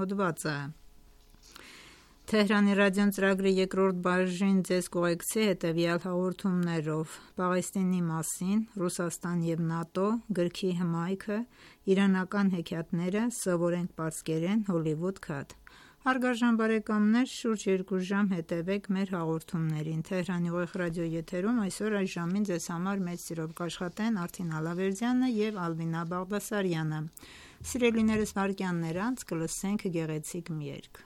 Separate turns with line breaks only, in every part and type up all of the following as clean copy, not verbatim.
հոդվածը։ Թեհրանի ռադիոն ծրագրի երկրորդ բաժին ձեզ կուղեկցի հետևյալ հաղորդումներով. Պաղեստինի մասին, Ռուսաստան և ՆԱՏՕ, գրքի հմայքը, իրանական հեքիաթները, սովորենք պարսկերեն, Հոլիվուդ քաթ։ Հարգարժան բարեկամներ, շուրջ 2 ժամ հետևեք մեր հաղորդումներին։ Թեհրանի ուղիղ ռադիո եթերում այսօր այս ժամին ձեզ համար մեծ սիրով կաշխատեն Արթին Ալավերդյանը և Ալվինա Բաղդասարյանը։ Սիրելիներս, վայրկյաններ անց կլսենք գեղեցիկ մի երգ։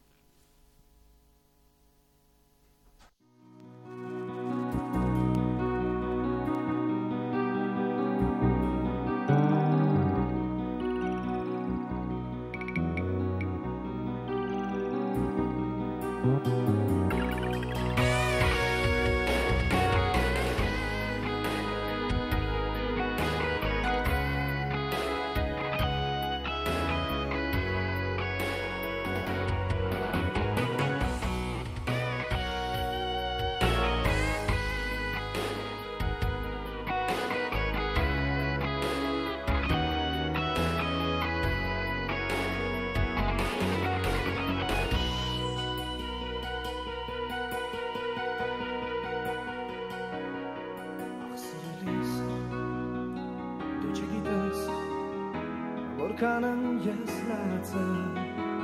Որքանն ես լացել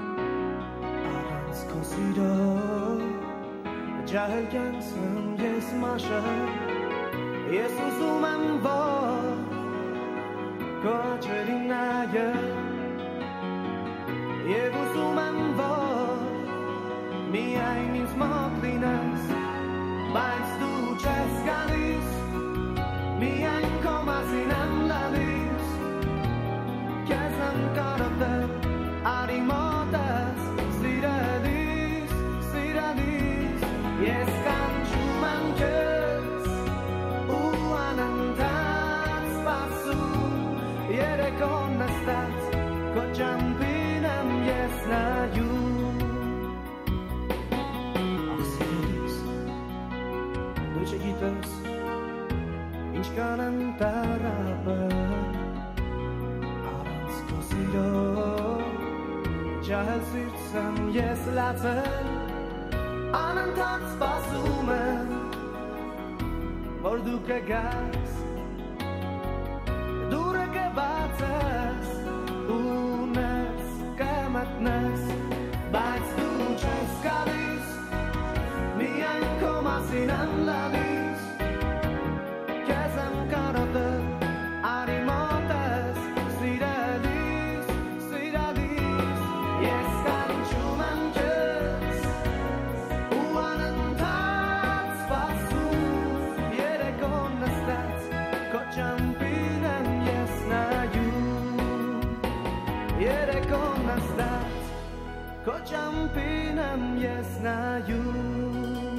առանց քո սիրո ջահել կյանքն ես մաշել ես ուզում եմ որ քո աչքերին նայել և ուզում եմ որ միայն ինձ մոտ լինես բայց դու չես գալիս միայն քո մասին եմ լալիս Արի մոտս, սիրելիս, սիրելիս Ես կանչում եմ քեզ ու անընդհատ սպասում Երեկոն նստած, քո ճամփին եմ ես նայում Ախ սիրելիս, դու չգիտես ինչքան եմ տառապել Ջահել սիրտսեմ ես լացել Անընդհատ սպասում եմ Որ դու կգաս Դուրը կբացես Ու ներս կմտնես Բայց դու չես գալիս Միայն քո մասին եմ լալիս Քեզ եմ կարոտել Արի մոտես Քո ճամփին եմ ես նայում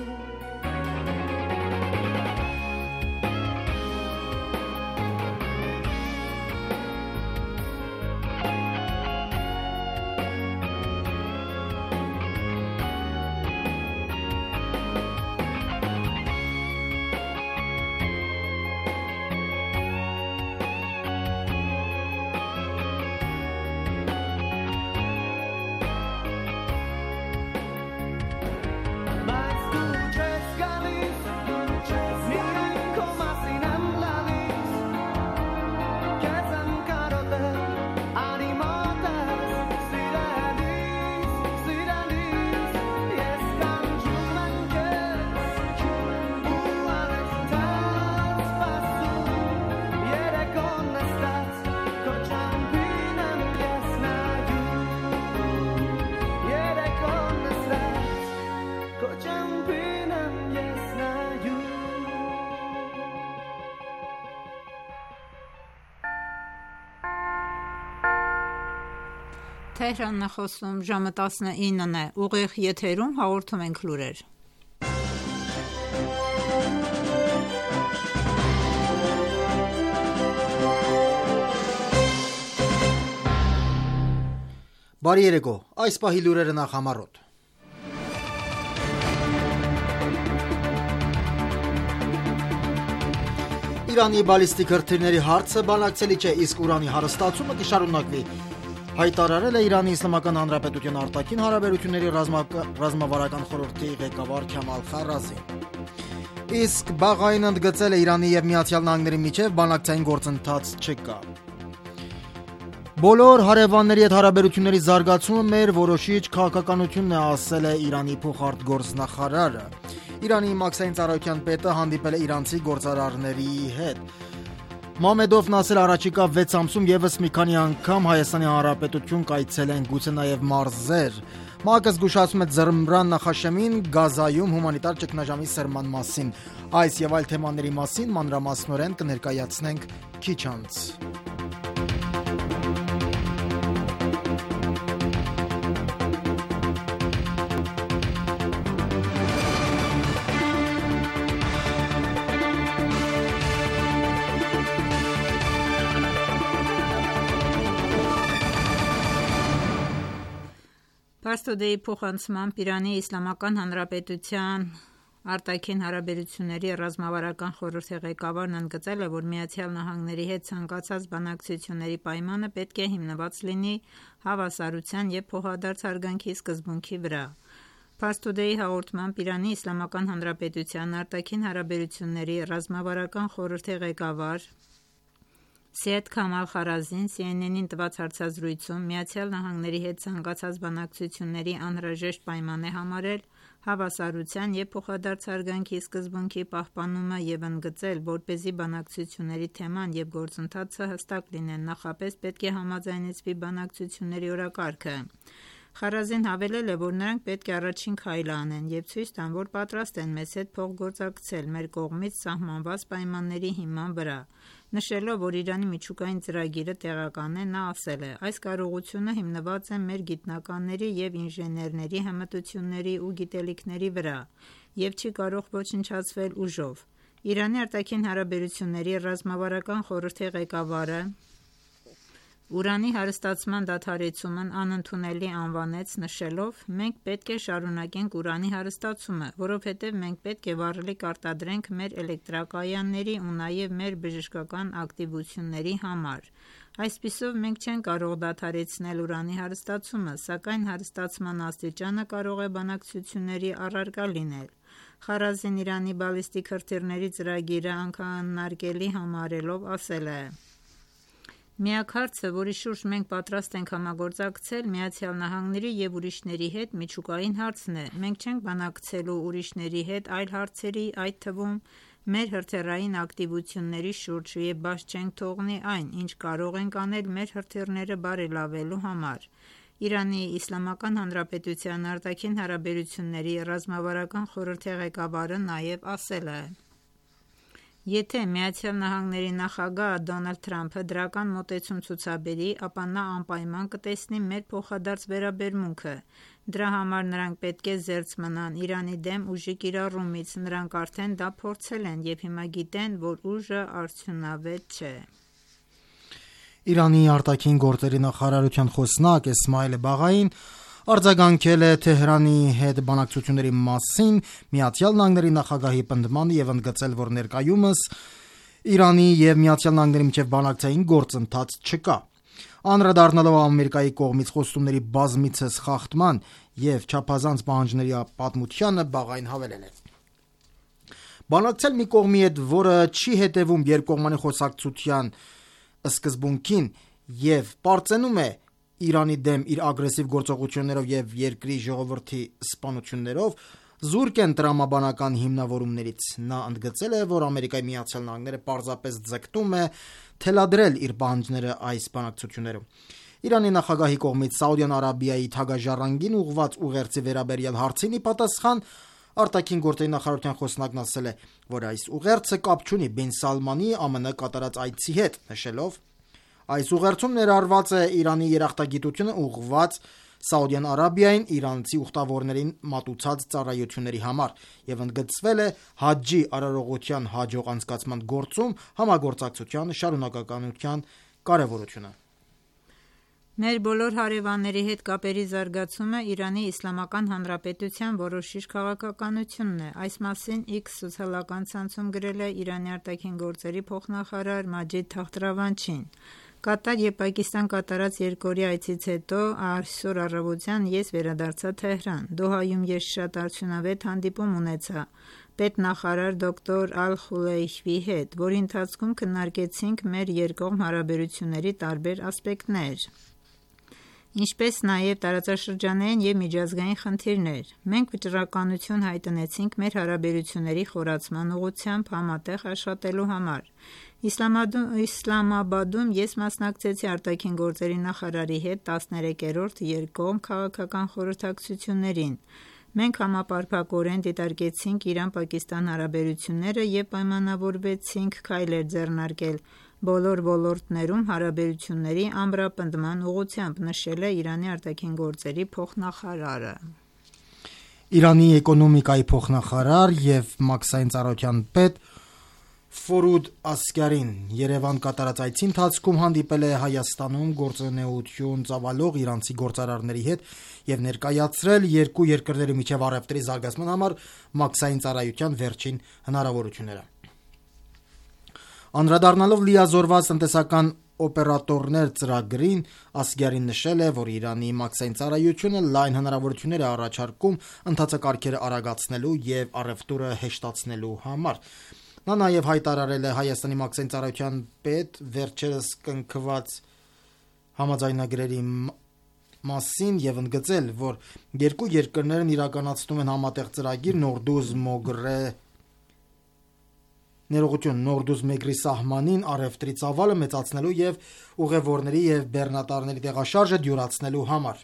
Թեհրանն է խոսում, ժամը 19-ն է, ուղիղ եթերում հաղորդում ենք լուրեր։
Բարի երեկո, այս պահի լուրերը նախամարոտ։ Իրանի բալիստիկ հրթիռների հարցը բանակցելի չէ, իսկ ուրանի հարստացումը կշարունակվի։ հայտարարել է Իրանի Իսլամական Հանրապետության արտաքին հարաբերությունների ռազմավարական խորհրդի ղեկավար Քամալ Խարազին։ Իսկ Բաղային ընդգծել է Իրանի եւ Միացյալ Նահանգների միջև բանակցային գործընթաց չկա։ Բոլոր հարևանների հետ հարաբերությունների զարգացումը մեր որոշիչ քաղաքականությունն է, ասել է Իրանի փոխարտգործնախարարը։ Իրանի մաքսային ծառայության պետը հանդիպել է իրանցի գործարարների հետ։ Մամեդովն ասել առաջիկա 6 ամսում եւս մի քանի անգամ Հայաստանի Հանրապետություն կայցելեն, գուցե նաեւ մարզեր։ ՄԱԿ-ը զգուշացում է Ձմռան նախաշեմին Գազայում հումանիտար ճգնաժամի սրման մասին։ Այս եւ այլ թեմաների մասին մանրամասնորեն կներկայացնենք քիչ անց։
Պարստոդեի փոխանցմամբ Իրանի Իսլամական Հանրապետության արտաքին հարաբերությունների ռազմավարական խորհրդի ղեկավարն ընդգծել է, որ Միացյալ Նահանգների հետ ցանկացած բանակցությունների պայմանը պետք է հիմնված լինի հավասարության եւ փոխադարձ հարգանքի սկզբունքի վրա։ Պարստոդեի հաղորդմամբ Իրանի Իսլամական Հանրապետության արտաքին հարաբերությունների ռազմավարական խորհրդի ղեկավար Սեյեդ Քամալ Խարազին CNN-ին տված հարցազրույցում Միացյալ Նահանգների հետ ցանկացած բանակցությունների անհրաժեշտ պայման է համարել հավասարության եւ փոխադարձ հարգանքի սկզբունքի պահպանումը եւ ընդգծել, որպեսզի բանակցությունների թեման եւ գործընթացը հստակ լինեն, նախապես պետք է համաձայնեցվի բանակցությունների օրակարգը։ Խարազին հավելել է, որ նրանք պետք է առաջին քայլը անեն եւ ցույց տան, որ պատրաստ են մեզ հետ փոխգործակցել մեր կողմից սահմանված պայմանների հիման վրա։ Նշելով, որ Իրանի միջուկային ծրագիրը տեղական է, նա ասել է. այս կարողությունը հիմնված է մեր գիտնականների եւ ինժեներների հմտությունների ու գիտելիքների վրա եւ չի կարող ոչնչացվել ուժով։ Իրանի արտաքին հարաբերությունների ռազմավարական խորհրդի ղեկավարը Ուրանի հարստացման դադարեցումն անընդունելի անվանեց, նշելով. մենք պետք է շարունակենք ուրանի հարստացումը, որովհետև մենք պետք է վառելիք արտադրենք մեր էլեկտրակայանների ու նաև մեր բժշկական ակտիվությունների համար։ Այսպիսով մենք չենք կարող դադարեցնել ուրանի հարստացումը, սակայն հարստացման աստիճանը կարող է բանակցությունների առարկա լինել։ Խարազին Իրանի բալիստիկ հրթիռների ծրագիրը անքննարկելի համարելով ասել է. Միակ հարցը, որի շուրջ մենք պատրաստ ենք համագործակցել Միացյալ Նահանգների եւ ուրիշների հետ, միջուկային հարցն է։ Մենք չենք բանակցելու ուրիշների հետ այլ հարցերի, այդ թվում մեր հրթիռային ակտիվությունների շուրջ եւ բաց չենք թողնի այն, ինչ կարող ենք անել մեր հրթիռները բարելավելու համար։ Իրանի Իսլամական Հանրապետության արտաքին հարաբերությունների ռազմավարական խորհրդի ղեկավարը նաեւ ասել է. Եթե Միացյալ Նահանգների նախագահ Դոնալդ Թրամփը դրական մոտեցում ցուցաբերի, ապա նա անպայման կտեսնի մեր փոխադարձ վերաբերմունքը։ Դրա համար նրանք պետք է զերծ մնան Իրանի դեմ ուժի կիրառումից, նրանք արդեն դա փորձել են եւ հիմա գիտեն, որ ուժը արդյունավետ չէ։
Իրանի արտաքին գործերի նախարարության խոսնակ Էսմայել Բաղային արձագանքել է Թեհրանի հետ բանակցությունների մասին Միացյալ Նահանգների նախագահի պնդմանը եւ ընդգծել, որ ներկայումս Իրանի եւ Միացյալ Նահանգների միջև բանակցային գործընթաց չկա։ Անդրադառնալով Ամերիկայի կողմից խոստումների բազմիցս խախտման եւ չափազանց պահանջների պատմությանը, Բաղային հավելել է. Բանակցել մի կողմի հետ, որը չի հետևում երկկողմանի խոսակցության սկզբունքին եւ պարծենում է Իրանի դեմ իր ագրեսիվ գործողություններով եւ երկրի ժողովրդի սպանություններով, զուրկ են տրամաբանական հիմնավորումներից։ Նա ընդգծել է, որ Ամերիկայի Միացյալ Նահանգները պարզապես ձգտում է թելադրել իր պահանջները այս բանակցություններում։ Իրանի նախագահի կողմից Սաուդյան Արաբիայի թագաժառանգին ուղղված ուղերձի վերաբերյալ հարցին ի պատասխան արտաքին գործերի նախարարության խոսնակն ասել է, որ այս ուղերձը կապ չունի Բին Սալմանի ԱՄՆ կատարած այցի հետ, նշելով. Այս ուղերձում ներառված է Իրանի երախտագիտությունը ուղղված Սաուդյան Արաբիային իրանցի ուխտավորներին մատուցած ծառայությունների համար եւ ընդգծվել է հաջի արարողության հաջող անցկացման գործում համագործակցության շարունակականության կարեւորությունը։
Մեր բոլոր հարևանների հետ կապերի զարգացումը Իրանի Իսլամական Հանրապետության որոշիչ քաղաքականությունն է։ Այս մասին X սոցիալական ցանցում գրել է Իրանի արտաքին գործերի փոխնախարար Մաջիդ Թախտրավանչին։ Կատար եւ Պակիստան կատարած երկօրյա այցից հետո այսօր առավոտյան ես վերադարձա Թեհրան։ Դոհայում ես շատ արդյունավետ հանդիպում ունեցա պետնախարար դոկտոր Ալ-Խուլեյհվի հետ, որի ընթացքում քննարկեցինք մեր երկկողմ հարաբերությունների տարբեր ասպեկտներ, ինչպես նաև տարածաշրջանային եւ միջազգային խնդիրներ։ Մենք վճռականություն հայտնեցինք մեր հարաբերությունների խորացման ուղղությամբ համատեղ աշխատելու համար։ Իսլամաբադում ես մասնակցեցի արտաքին գործերի նախարարի հետ 13-րդ երկկողմ քաղաքական խորհրդակցություններին։ Մենք համապարփակորեն դիտարկեցինք Իրան-Պակիստան հարաբերությունները եւ պայմանավորվեցինք քայլեր ձեռնարկել բոլոր ոլորտներում հարաբերությունների ամրապնդման ուղղությամբ, նշել է Իրանի արտաքին գործերի փոխնախարարը։
Իրանի էկոնոմիկայի փոխնախարար եւ մաքսային ծառայության պետ Ֆորուդ Ասկարին Երևան կատարած այցի ընթացքում հանդիպել է Հայաստանում գործունեություն ծավալող իրանցի գործարարների հետ եւ ներկայացրել երկու երկրների միջև առևտրի զարգացման համար մաքսային ծառայության վերջին հնարավորությունները։ Անդրադառնալով լիազորված տնտեսական օպերատորներ ծրագրին, Ասգարին նշել է, որ Իրանի մաքսային ծառայությունը լայն հնարավորություններ է առաջարկում ընթացակարգերը արագացնելու եւ առևտուրը հեշտացնելու համար։ Նա նաև հայտարարել է Հայաստանի մաքսային ծառայության պետ վերջերս կնքված համաձայնագրերի մասին եւ ընդգծել, որ երկու երկրներն իրականացնում են համատեղ ծրագիր Նորդուզ Մեգրի սահմանին առևտրի ծավալը մեծացնելու եւ ուղևորների եւ բեռնատարների տեղաշարժը դյուրացնելու համար։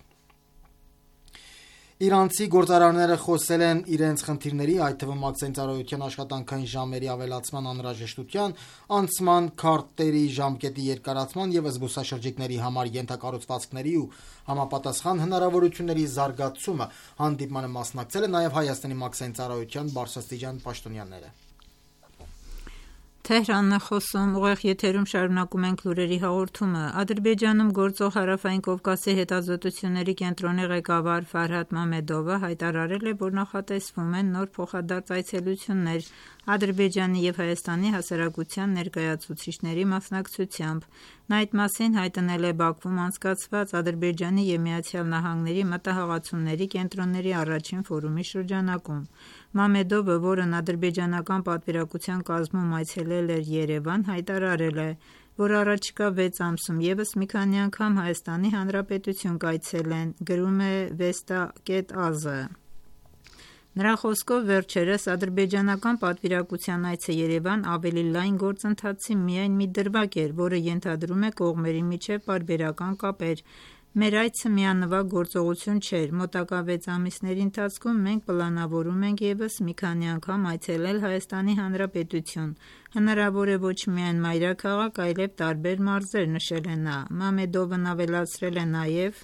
Իրանցի գործարարները խոսել են իրենց խնդիրների, այդ թվում մաքսային ծառայության աշխատանքային ժամերի ավելացման անհրաժեշտության, անցման քարտերի ժամկետի երկարացման եւ զբոսաշրջիկների համար ենթակառուցվածքների ու համապատասխան հնարավորությունների զարգացումը։ Հանդիպմանը մասնակցել է նաեւ Հայաստանի մաքսային ծառայության բարձրաստիճան պաշտոնյաները։
Թեհրանն է խոսում, ուղիղ եթերում շարունակում ենք լուրերի հաղորդումը։ Ադրբեջանում գործող Հարավային Կովկասի հետազոտությունների կենտրոնի ղեկավար Ֆարհադ Մամեդովը հայտարարել է, որ նախատեսվում են նոր փոխադարձ այցելություններ Ադրբեջանի եւ Հայաստանի հասարակության ներկայացուցիչների մասնակցությամբ։ Նա այդ մասին հայտնել է Բաքվում անցկացված Ադրբեջանի եւ ԱՄՆ-ի մտահղացումների կենտրոնների առաջին ֆորումի շրջանակում։ Մամեդովը, որն ադրբեջանական պատվիրակության կազմում այցելել էր Երևան, հայտարարել է, որ առաջիկա 6 ամսում եւս մի քանի անգամ Հայաստանի Հանրապետություն կայցելեն, գրում է Vesta.az-ը։ Նրա խոսքով վերջերս ադրբեջանական պատվիրակության այցը Երևան ավելի լայն գործընթացի միայն մի դրվագ էր, որը ենթադրում է կողմերի միջև պարբերական կապեր։ Մեր այցը միանվագ գործողություն չէր։ Մոտակա 6 ամիսների ընթացքում մենք պլանավորում ենք եւս մի քանի անգամ այցելել Հայաստանի Հանրապետություն։ Հնարավոր է ոչ միայն մայրաքաղաք, այլև տարբեր մարզեր, նշել է նա։ Մամեդովն ավելացրել է նաեւ,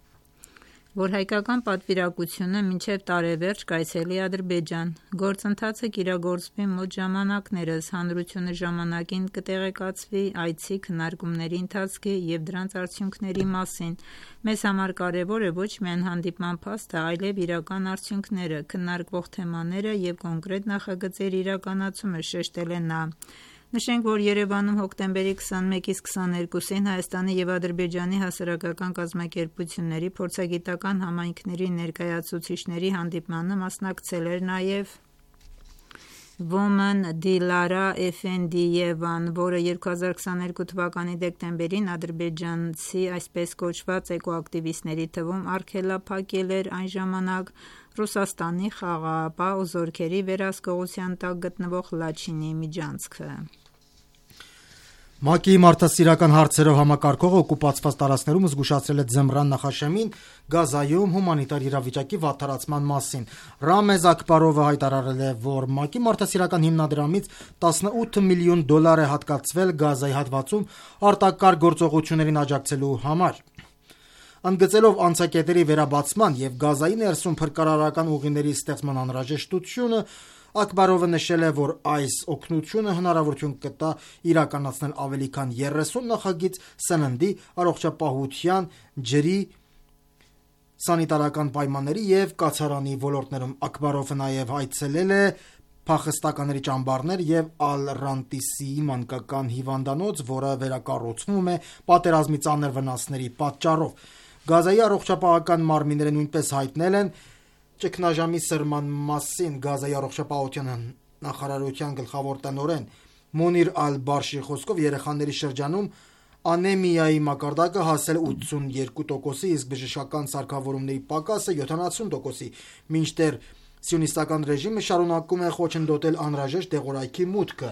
որ հայկական պատվիրակությունը մինչև տարեվերջ կայցելի Ադրբեջան։ Գործընթացը կիրագործվի մոտ ժամանակներս, հանրությունը ժամանակին կտեղեկացվի այցի քննարկումների ընթացքի եւ դրանց արդյունքների մասին։ Մեզ համար կարեւոր է ոչ միայն հանդիպման փաստը, այլև իրական արդյունքները, քննարկվող թեմաները եւ կոնկրետ նախագծերի իրականացումը, շեշտել է նա։ Նշենք, որ Երևանում հոկտեմբերի 21-ից 22-ին Հայաստանի եւ Ադրբեջանի հասարակական կազմակերպությունների փորձագիտական համայնքների ներկայացուցիչների հանդիպմանը մասնակցել էր նաեւ Woman Dilara Efendiyeva-ն, որը 2022 թվականի դեկտեմբերին ադրբեջանցի այսպես կոչված էկոակտիվիստների թվում արգելափակել էր այն ժամանակ Ռուսաստանի խաղաղապահ զորքերի վերահսկողության տակ գտնվող Լաչինի միջանցքը։
ՄԱԿ-ի մարդասիրական հարցերով համակարգողը օկուպացված տարածքներում զգուշացրել է ձմռան նախաշեմին Գազայում հումանիտար իրավիճակի վատթարացման մասին։ Ռամեզ Աքբարովը հայտարարել է, որ ՄԱԿ-ի մարդասիրական հիմնադրամից 18 միլիոն դոլար է հատկացվել Գազայի հատվածում արտակարգ գործողություններին աջակցելու համար։ Ընդգծելով անցակետերի վերաբացման եւ Գազայի ներսում փրկարարական ուղիների ստեղծման անհրաժեշտությունը, Աքբարովը նշել է, որ այս օգնությունը հնարավորություն կտա իրականացնել ավելի քան 30 նախագիծ սննդի, առողջապահության, ջրի, սանիտարական պայմանների եւ կացարանի ոլորտներում։ Աքբարովը նաեւ այցելել է փախստականների ճամբարներ եւ Ալ-Ռանտիսի մանկական հիվանդանոց, որը վերակառուցվում է պատերազմի ծանր վնասների պատճառով։ Գազայի առողջապահական մարմինները նույնպես հայտնել են ճգնաժամի սրման մասին։ Գազայի առողջապահության նախարարության գլխավոր տնօրեն Մոնիր Ալ-Բարշի խոսքով երեխաների շրջանում անեմիայի մակարդակը հասել 82%-ի, իսկ բժշկական սարքավորումների պակասը 70%-ի, մինչդեռ սիոնիստական ռեժիմը շարունակում է խոչընդոտել անհրաժեշտ դեղորայքի մուտքը։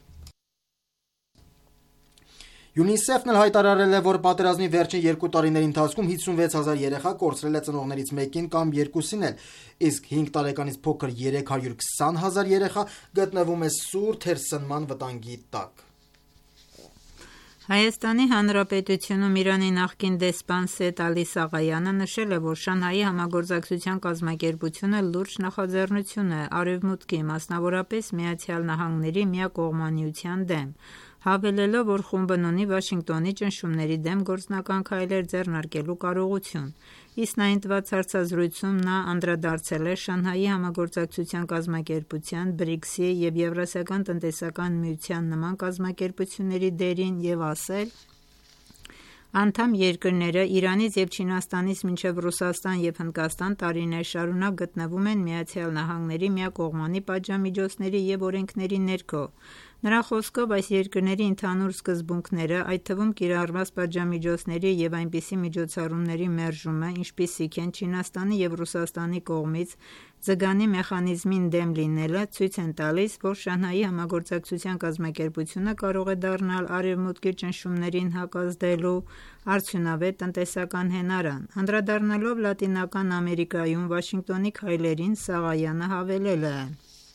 UNICEF-ն էլ հայտարարել է, որ պատերազմի վերջին 2 տարիների ընթացքում 56,000 երեխա կորցրել է ծնողներից մեկին կամ երկուսին էլ, իսկ 5 տարեկանից փոքր 320,000 երեխա գտնվում է սուր թերսնման վտանգի տակ։
Հայաստանի Հանրապետությունում Իրանի նախկին դեսպան Սեյեդ Ալի Սաղայանը նշել է, որ Շանհայի համագործակցության կազմակերպությունը լուրջ նախաձեռնություն է Արևմուտքի, մասնավորապես ԱՄՆ-ի միակողմանիության դեմ, հավելելով, որ խումբն ունի Վաշինգտոնի ճնշումների դեմ գործնական քայլեր ձեռնարկելու կարողություն։ Իսկ նայընթված հարցազրույցում նա անդրադարձել է Շանհայի համագործակցության կազմակերպության, BRICS-ի և Եվրասիական տնտեսական միության նման կազմակերպությունների դերին և ասել. Անդամ երկրները Իրանից և Չինաստանից մինչև Ռուսաստան և Հնդկաստան տարիներ շարունակ գտնվում են ԱՄՆ-ի միակողմանի պատժամիջոցների և օրենքների ներքո։ Նրա խոսքով այս երկրների ընդհանուր սկզբունքները, այդ թվում կիրառված պատժամիջոցների և այնպիսի միջոցառումների մերժումը, ինչպիսիք են Չինաստանի և Ռուսաստանի կողմից ձգանի մեխանիզմին դեմ լինելը, ցույց են տալիս, որ Շանհայի համագործակցության կազմակերպությունը կարող է դառնալ Արևմուտքի ճնշումներին հակազդելու արդյունավետ տնտեսական հենարան։ Անդրադառնալով Լատինական Ամերիկայում Վաշինգտոնի քայլերին, Սաղայանը հավելել է.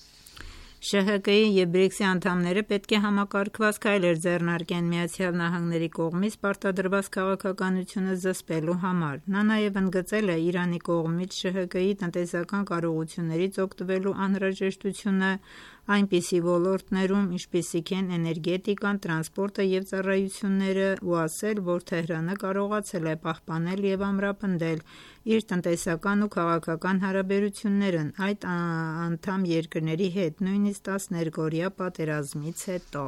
ՇՀԿ-ի և BRICS-ի անդամները պետք է համակարգված քայլեր ձեռնարկեն ԱՄՆ-ի կողմից պարտադրված քաղաքականությունը զսպելու համար։ Նա նաև ընդգծել է Իրանի կողմից ՇՀԿ-ի տնտեսական կարողություններից օգտվելու անհրաժեշտությունը այնպիսի ոլորտներում, ինչպիսիք են էներգետիկան, տրանսպորտը և ծառայությունները ու ասել, որ Թեհրանը կարողացել է պահպանել և ամրապնդել իր տնտեսական ու քաղաքական հարաբերություններն այդ անդամ երկրների հետ, նույնիսկ 10-օրյա պատերազմից հետո։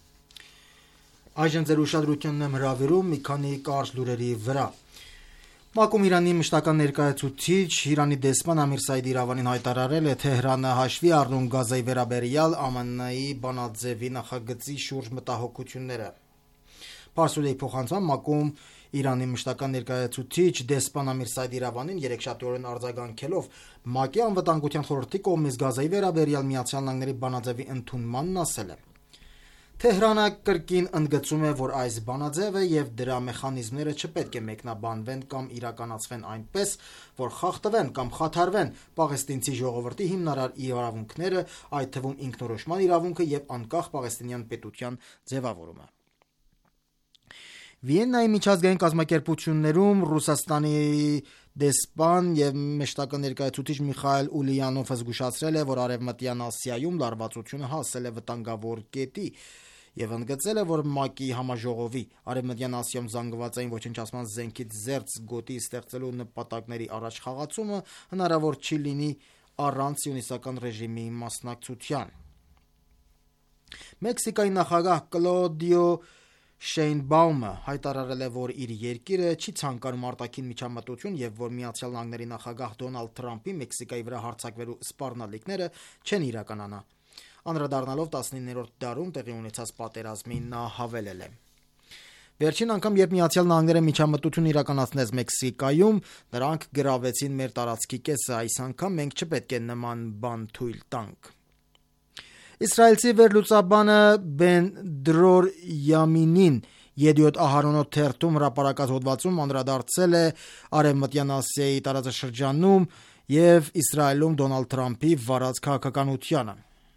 Այժմ ձեր ուշադրությունն եմ հրավիրում մի քանի կարճ լուրերի վրա։ ՄԱԿ-ում Իրանի մշտական ներկայացուցիչ, Իրանի դեսպան Ամիր Սայիդ Իրավանին հայտարարել է Թեհրանը հաշվի առնում Գազայի վերաբերյալ ԱՄՆ-ի բանաձևի նախագծի շուրջ մտահոգությունները։ Փարսուլեի փոխանցմամբ ՄԱԿ-ում Իրանի մշտական ներկայացուցիչ դեսպան Ամիր Սայիդ Իրավանին երեքշաբթի արձագանքելով ՄԱԿ-ի անվտանգության խորհրդի կողմից Գազայի վերաբերյալ ԱՄՆ-ի բանաձևի ընդունմանն ասել է. Թեհրանը կրկին ընդգծում է, որ այս բանաձևը և դրա մեխանիզմները չպետք է մեկնաբանվեն կամ իրականացվեն այնպես, որ խախտվեն կամ խաթարվեն պաղեստինցի ժողովրդի հիմնարար իրավունքները, այդ թվում ինքնորոշման իրավունքը և անկախ պաղեստինյան պետության ձևավորումը։ Վիեննայի միջազգային կազմակերպություններում Ռուսաստանի դեսպան և մշտական ներկայացուցիչ Միխայել Ուլիանովը զգուշացրել է, որ Արևմտյան Ասիայում լարվածությունը հասել է վտանգավոր կետի և ընդգծել է, որ ՄԱԿ-ի համաժողովի Արևմտյան Ասիայում զանգվածային ոչնչացման զենքից զերծ գոտի ստեղծելու նպատակների առաջխաղացումը հնարավոր չի լինի առանց սիոնիստական ռեժիմի մասնակցության։ Մեքսիկայի նախագահ Կլոդիո Շեյնբաումը հայտարարել է, որ իր երկիրը չի ցանկանում արտաքին միջամտություն և որ ԱՄՆ-ի նախագահ Դոնալդ Թրամփի Մեքսիկայի վրա հարձակվելու սպառնալիքները չեն իրականանա։ Անդրադառնալով 19-րդ դարում տեղի ունեցած պատերազմին, նա հավելել է. Վերջին անգամ, երբ ԱՄՆ-ը միջամտություն իրականացնեց Մեքսիկայում, նրանք գրավեցին մեր տարածքի կեսը, այս անգամ մենք չպետք է նման բան թույլ տանք։ Իսրայելցի վերլուծաբանը Բեն Դրոր Յամինին Եդիոթ Ահարոնոթ թերթում հրապարակած հոդվածում անդրադարձել է Արևմտյան Ասիայի տարածաշրջանում և Իսրայելում Դոնալդ Թրամփի վարած քաղաքականությանը։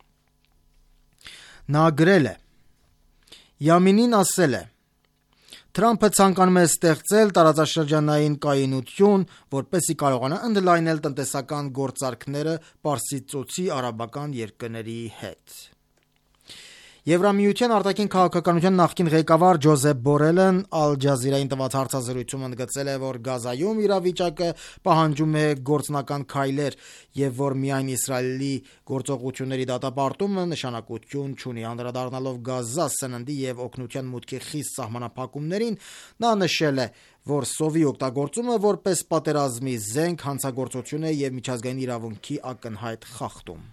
Նա գրել է. Յամինին ասել է. Թրամփը ցանկանում է ստեղծել տարածաշրջանային կայունություն, որպեսզի կարողանա ընդլայնել տնտեսական գործարքները Պարսից ծոցի արաբական երկրների հետ։ Եվրամիության արտաքին քաղաքականության նախկին ղեկավար Ջոզեփ Բորելն Ալ Ջազիրային տված հարցազրույցում ընդգծել է, որ Գազայում իրավիճակը պահանջում է գործնական քայլեր եւ որ միայն Իսրայելի գործողությունների դատապարտումը նշանակություն չունի։ Անդրադառնալով Գազա սննդի եւ օգնության մուտքի խիստ սահմանափակումներին, նա նշել է, որ սովի օգտագործումը որպես պատերազմի զենք հանցագործություն է եւ միջազգային իրավունքի ակնհայտ խախտում։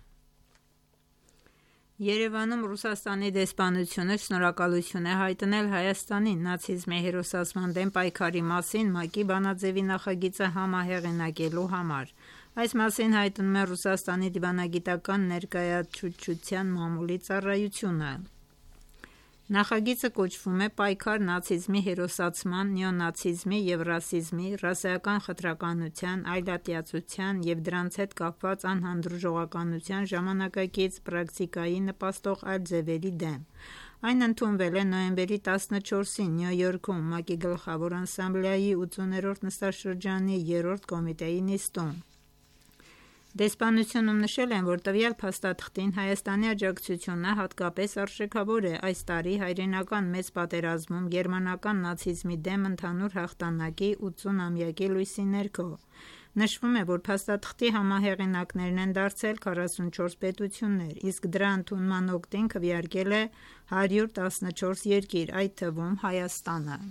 Երևանում Ռուսաստանի դեսպանությունը շնորհակալություն է հայտնել Հայաստանին նացիզմի հերոսացման դեմ պայքարի մասին ՄԱԿ-ի բանաձևի նախագիծը համահեղինակելու համար։ Այս մասին հայտնում է Ռուսաստանի դիվանագիտական ներկայացուցչության մամուլի ծառայությունը։ Նախագիծը կոչվում է «Պայքար նացիզմի հերոսացման, նեոնացիզմի և ռասիզմի, ռասայական խտրականության, այլատյացության և դրանց հետ կապված անհանդուրժողականության ժամանակակից պրակտիկայի նպաստող այլ ձևերի դեմ»։ Այն ընդունվել է նոյեմբերի 14-ին Նյու Յորքում ՄԱԿ-ի Գլխավոր ասամբլեայի 80-րդ նստաշրջանի 3-րդ կոմիտեի նիստում։ Դեսպանությունում նշել են, որ տվյալ փաստաթղթին Հայաստանի աջակցությունը հատկապես արժեքավոր է այս տարի հայրենական մեծ պատերազմում գերմանական նացիզմի դեմ ընդհանուր հաղթանակի 80-ամյակի լույսի ներքո։ Նշվում է, որ փաստաթղթի համահեղինակներն են դարձել 44 պետություններ, իսկ դրա ընդունման օգտին քվեարկել է 114 երկիր, այդ թվում Հայաստանը։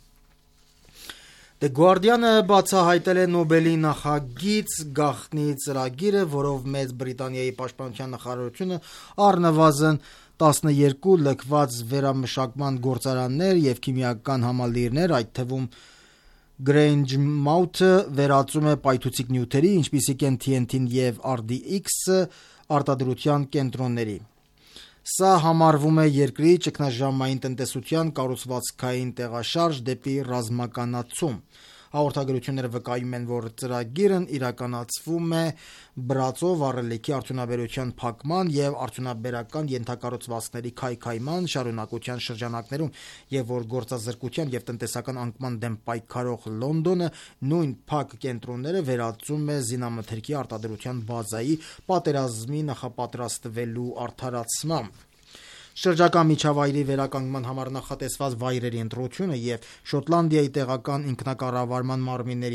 The Guardian-ը բացահայտել է Նոբելի նախագիծ գաղտնի ծրագիրը, որով Մեծ Բրիտանիայի պաշտպանության նախարարությունը առնվազն 12 լքված վերամշակման գործարաններ եւ քիմիական համալիրներ, այդ թվում Grangemouth-ը վերածում է պայթուցիկ նյութերի, ինչպիսիք են TNT-ն եւ RDX-ը արտադրության կենտրոնների։ Սա համարվում է երկրի ճգնաժամային տնտեսության կառուցվածքային տեղաշարժ դեպի ռազմականացում։ Հաղորդագրությունները վկայում են, որ ծրագիրն իրականացվում է բրածով առելիքի արդյունաբերության փակման եւ արդյունաբերական ենթակառուցվածքների քայքայման շարունակության շրջանակներում, եւ որ գործազրկության եւ տնտեսական անկման դեմ պայքարող Լոնդոնը նույն փակ կենտրոնները վերածում է զինամթերքի արտադրության բազայի պատերազմի նախապատրաստվելու արդարացմամբ։ Շրջակա միջավայրի վերականգնման համար նախատեսված վայրերի ընտրությունը եւ Շոտլանդիայի տեղական ինքնակառավարման մարմինների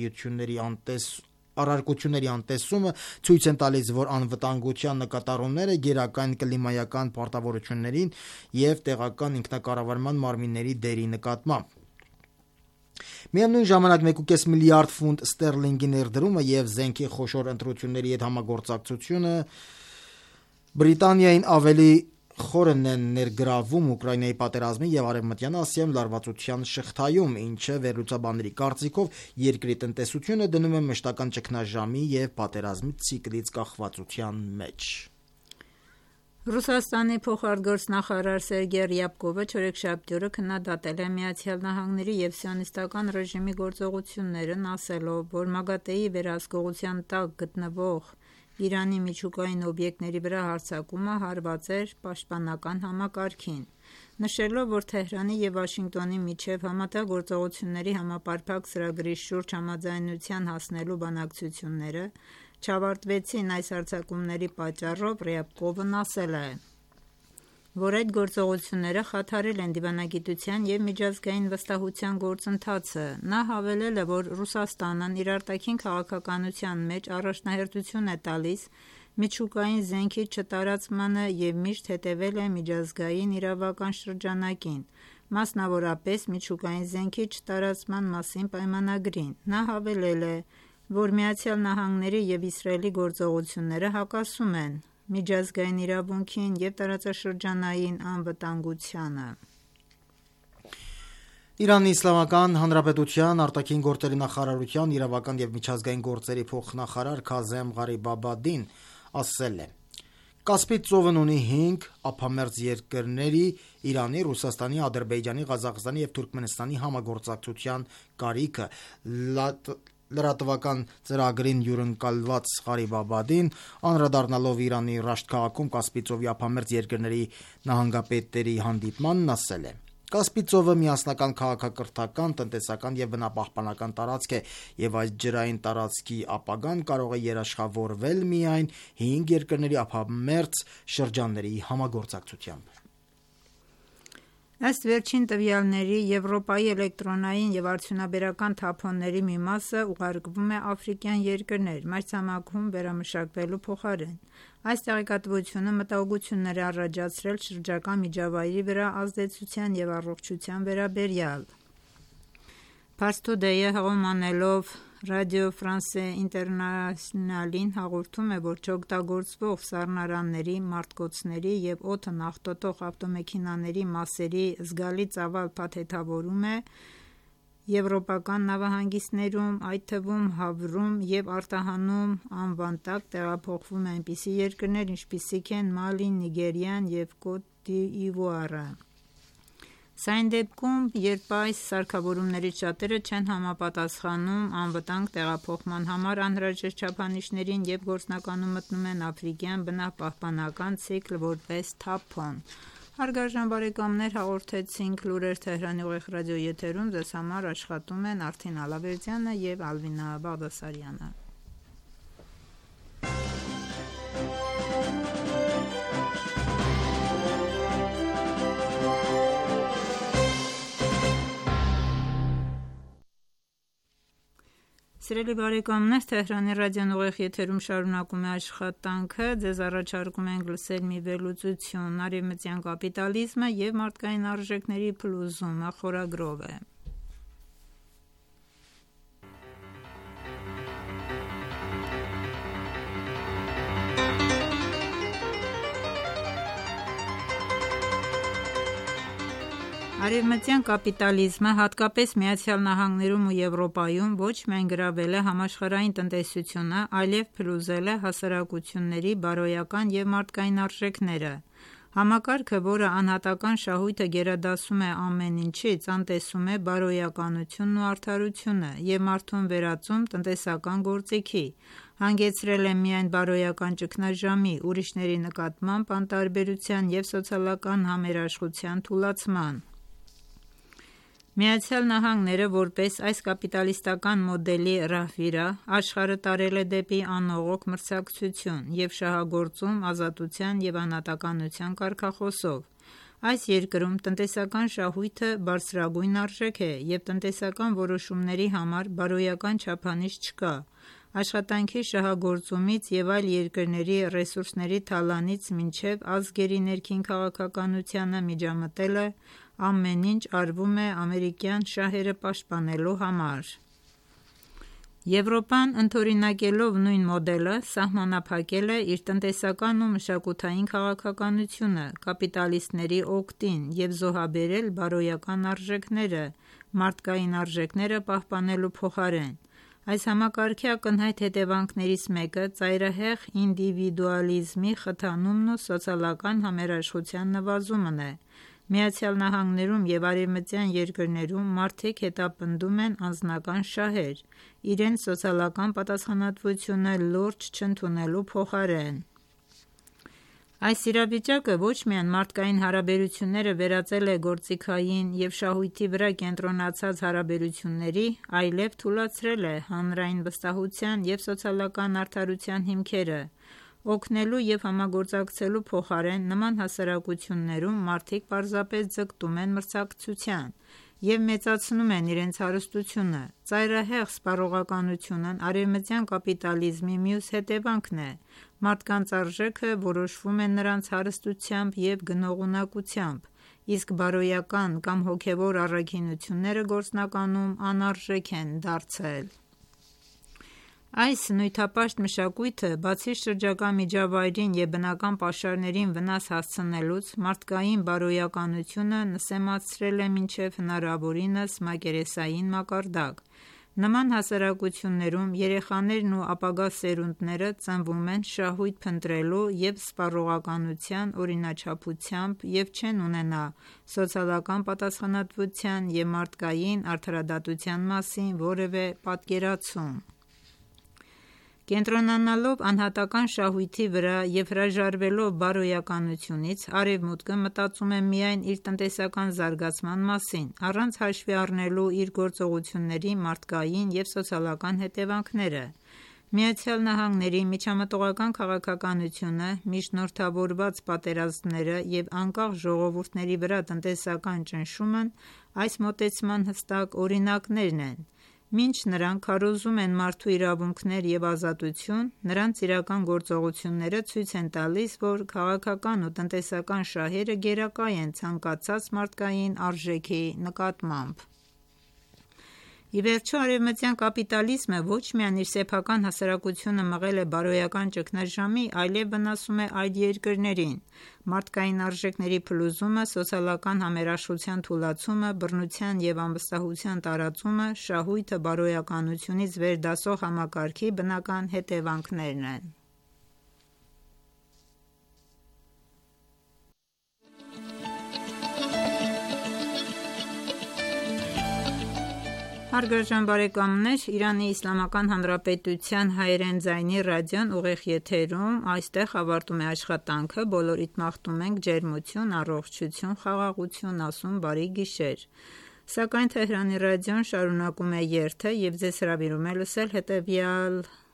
առարկությունների անտեսումը ցույց են տալիս, որ անվտանգության նկատառումները գերակային կլիմայական պարտավորություններին եւ տեղական ինքնակառավարման մարմինների դերի նկատմամբ։ Միևնույն ժամանակ 1.5 միլիարդ ֆունտ ստերլինգի ներդրումը եւ զենքի խոշոր ընտրությունների հետ համագործակցությունը Բրիտանիային ավելի խորն են ներգրավում Ուկրաինայի պատերազմի եւ Արևմտյան Ասիայում լարվածության շղթայում, ինչը վերլուծաբանների կարծիքով երկրի տնտեսությունը դնում է մշտական ճգնաժամի եւ պատերազմի ցիկլից կախվածության մեջ։
Ռուսաստանի փոխարտգործնախարար Սերգեյ Ռյաբկովը չորեքշաբթի օրը քննադատել է ԱՄՆ-ի եւ սիոնիստական ռեժիմի գործողություններն, ասելով, որ ՄԱԳԱՏԷ-ի վերահսկողության տակ գտնվող Իրանի միջուկային օբյեկտների վրա հարձակումը հարված էր պաշտպանական համակարգին, նշելով, որ Թեհրանի եւ Վաշինգտոնի միջև համատեղ գործողությունների համապարփակ ծրագրի շուրջ համաձայնության հասնելու բանակցությունները չավարտվեցին այս հարձակումների պատճառով, Ռյաբկովն ասել է, որ այդ գործողությունները խաթարել են դիվանագիտության եւ միջազգային վստահության գործընթացը։ Նա հավելել է, որ Ռուսաստանն իր արտաքին քաղաքականության մեջ առաջնահերթություն է տալիս միջուկային զենքի չտարածմանը եւ միշտ հետեւել է միջազգային իրավական շրջանակին, մասնավորապես միջուկային զենքի չտարածման մասին պայմանագրին։ Նա հավելել է, որ ԱՄՆ-ի եւ Իսրայելի գործողությունները հակասում են միջազգային իրավունքին եւ տարածաշրջանային անվտանգությանը։
Իրանի Իսլամական Հանրապետության արտաքին գործերի նախարարության իրավական եւ միջազգային գործերի փոխնախարար Քազեմ Ղարիբաբադին ասել է. Կասպից ծովն ունի 5 ափամերձ երկրների՝ Իրանի, Ռուսաստանի, Ադրբեջանի, Ղազախստանի եւ Թուրքմենստանի համագործակցության կարիքը։ Լրատվական ծրագրին հյուրընկալված Ղարիբաբադին անդրադառնալով Իրանի Ռաշտ քաղաքում Կասպից ծովի ափամերձ երկրների նահանգապետերի հանդիպմանն ասել է. Կասպից ծովը միասնական քաղաքակրթական, տնտեսական եւ բնապահպանական տարածք է եւ այս ջրային տարածքի ապագան կարող է երաշխավորվել միայն 5 երկրների ափամերձ շրջանների համագործակցությամբ։
Ըստ վերջին տվյալների, Եվրոպայի էլեկտրոնային և արդյունաբերական թափոնների մի մասը ուղարկվում է աֆրիկյան երկրներ, մայրցամաքում վերամշակվելու փոխարեն։ Այս տեղեկատվությունը մտահոգություններ է առաջացրել շրջակա միջավայրի վրա ազդեցության և առողջության վերաբերյալ։ Pars Today-ը հղում անելով Radio France International-ին հաղորդում է, որ չօգտագործվող սառնարանների, մարտկոցների և օդն աղտոտող ավտոմեքենաների մասերի զգալի ծավալ փաթեթավորում է եվրոպական նավահանգիստներում, այդ թվում Հավրում և արտահանում անվան տակ տեղափոխվում է այնպիսի երկրներ, ինչպիսիք են Մալին, Նիգերիան և Կոտ դ'Իվուարը։ Սա այն դեպքում, երբ այս սարքավորումներից շատերը չեն համապատասխանում անվտանգ տեղափոխման համար անհրաժեշտ չափանիշներին և գործնականում մտնում են աֆրիկյան բնապահպանական ցիկլ որպես թափոն։ Հարգարժան բարեկամներ, հաղորդեցինք լուրեր Թեհրանի ուղիղ ռադիոյի եթերում, ձեզ համար աշխատում են Արթին Ալավերդյանը և Ալվինա Բաղդասարյանը։ Սիրելի բարեկամներ, Թեհրանի ռադիոն ուղիղ եթերում շարունակում է աշխատանքը, ձեզ առաջարկում ենք լսել մի վերլուծություն «Արևմտյան կապիտալիզմը և մարդկային արժեքների փլուզումը» խորագրով է։ Արևմտյան կապիտալիզմը, հատկապես ԱՄՆ-ում ու Եվրոպայում, ոչ միայն գրավել է համաշխարհային տնտեսությունը, այլև փլուզել է հասարակությունների բարոյական և մարդկային արժեքները։ Համակարգը, որը անհատական շահույթը գերադասում է ամեն ինչից, անտեսում է բարոյականությունն ու արդարությունը և մարդուն վերածում տնտեսական գործիքի, հանգեցրել է միայն բարոյական ճգնաժամի, ուրիշների նկատմամբ անտարբերության և սոցիալական համերաշխության թուլացման։ ԱՄՆ-ն, որպես այս կապիտալիստական մոդելի ռահվիրա, աշխարհը տարել է դեպի անողոք մրցակցություն և շահագործում ազատության և անհատականության կարգախոսով։ Այս երկրում տնտեսական շահույթը բարձրագույն արժեք է և տնտեսական որոշումների համար բարոյական չափանիշ չկա։ Աշխատանքի շահագործումից և այլ երկրների ռեսուրսների թալանից մինչև ազգերի ներքին քաղաքականությանը միջամտելը ամեն ինչ արվում է ամերիկյան շահերը պաշտպանելու համար։ Եվրոպան, ընդօրինակելով նույն մոդելը, սահմանափակել է իր տնտեսական ու մշակութային քաղաքականությունը կապիտալիստների օգտին և զոհաբերել բարոյական արժեքները մարդկային արժեքները պահպանելու փոխարեն։ Այս համակարգի ակնհայտ հետևանքներից մեկը ծայրահեղ ինդիվիդուալիզմի խթանումն ու սոցիալական համերաշխության նվազումն է։ ԱՄՆ-ում և արևմտյան երկրներում մարդիկ հետապնդում են անձնական շահեր՝ իրենց սոցիալական պատասխանատվությունը լուրջ չընդունելու փոխարեն։ Այս իրավիճակը ոչ միայն մարդկային հարաբերությունները վերածել է գործիքային և շահույթի վրա կենտրոնացած հարաբերությունների, այլև թուլացրել է հանրային վստահության և սոցիալական արդարության հիմքերը։ Օգնելու և համագործակցելու փոխարեն նման հասարակություններում մարդիկ պարզապես ձգտում են մրցակցության և մեծացնում են իրենց հարստությունը։ Ծայրահեղ սպառողականությունն արևմտյան կապիտալիզմի մյուս հետևանքն է։ Մարդկանց արժեքը որոշվում է նրանց հարստությամբ և գնողունակությամբ, իսկ բարոյական կամ հոգևոր առաքինությունները գործնականում անարժեք են դարձել։ Այս նյութապաշտ մշակույթը, բացի շրջակա միջավայրին և բնական պաշարներին վնաս հասցնելուց, մարդկային բարոյականությունը նսեմացրել է մինչև հնարավորինս մակերեսային մակարդակ։ Նման հասարակություններում երեխաներն ու ապագա սերունդները ծնվում են շահույթ փնտրելու և սպառողականության օրինաչափությամբ և չեն ունենա սոցիալական պատասխանատվության և մարդկային արդարադատության մասին որևէ պատկերացում։ Կենտրոնանալով անհատական շահույթի վրա և հրաժարվելով բարոյականությունից, Արևմուտքը մտածում է միայն իր տնտեսական զարգացման մասին, առանց հաշվի առնելու իր գործողությունների մարդկային և սոցիալական հետևանքները։ ԱՄՆ-ի միջամտողական քաղաքականությունը, միջնորդավորված պատերազմները և անկախ ժողովուրդների վրա տնտեսական ճնշումն այս մոտեցման հստակ օրինակներն են: Մինչ նրանք քարոզում են մարդու իրավունքներ և ազատություն, նրանց իրական գործողությունները ցույց են տալիս, որ քաղաքական ու տնտեսական շահերը գերակա են ցանկացած մարդկային արժեքի նկատմամբ: Ի վերջո, արևմտյան կապիտալիզմը ոչ միայն իր սեփական հասարակությունը մղել է բարոյական ճգնաժամի, այլև վնասում է այլ երկրներին: Մարդկային արժեքների փլուզումը, սոցիալական համերաշխության թուլացումը, բռնության և անվստահության տարածումը շահույթը բարոյականությունից վեր դասող համակարգի բնական հետևանքներն են: Հարգարժան բարեկամներ, ԻԻՀ հայերեն ձայնի ռադիոն ուղիղ եթերում: Այստեղ ավարտում է աշխատանքը: Բոլորիդ մաղթում ենք ջերմություն, առողջություն, խաղաղություն, ասում բարի գիշեր: Սակայն Թեհրանի ռադիոն շարունակում է երթը և ձեզ հրավիրում է լսել հետևյալ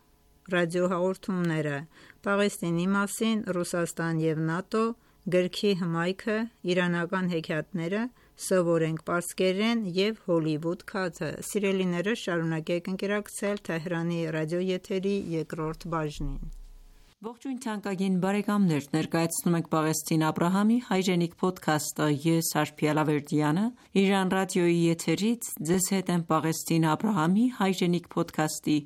ռադիոհաղորդումները՝ Պաղեստինի մասին, Ռուսաստան և ՆԱՏՕ, գրքի հմայքը, իրանական հեքիաթները, սովորենք պարսկերեն և Հոլիվուդ քաթը: Սիրելիներս, շարունակեք ընկերակցել Թեհրանի ռադիոեթերի երկրորդ բաժնին:
Ողջույն թանկագին բարեկամներ, ներկայացնում ենք Պաղեստին Աբրահամի հայրենիք փոդքասթը: Ես Արփի Ալավերդյանը Իրանական ռադիոյի եթերից ձեզ հետ եմ Պաղեստին Աբրահամի հայրենիք փոդքասթի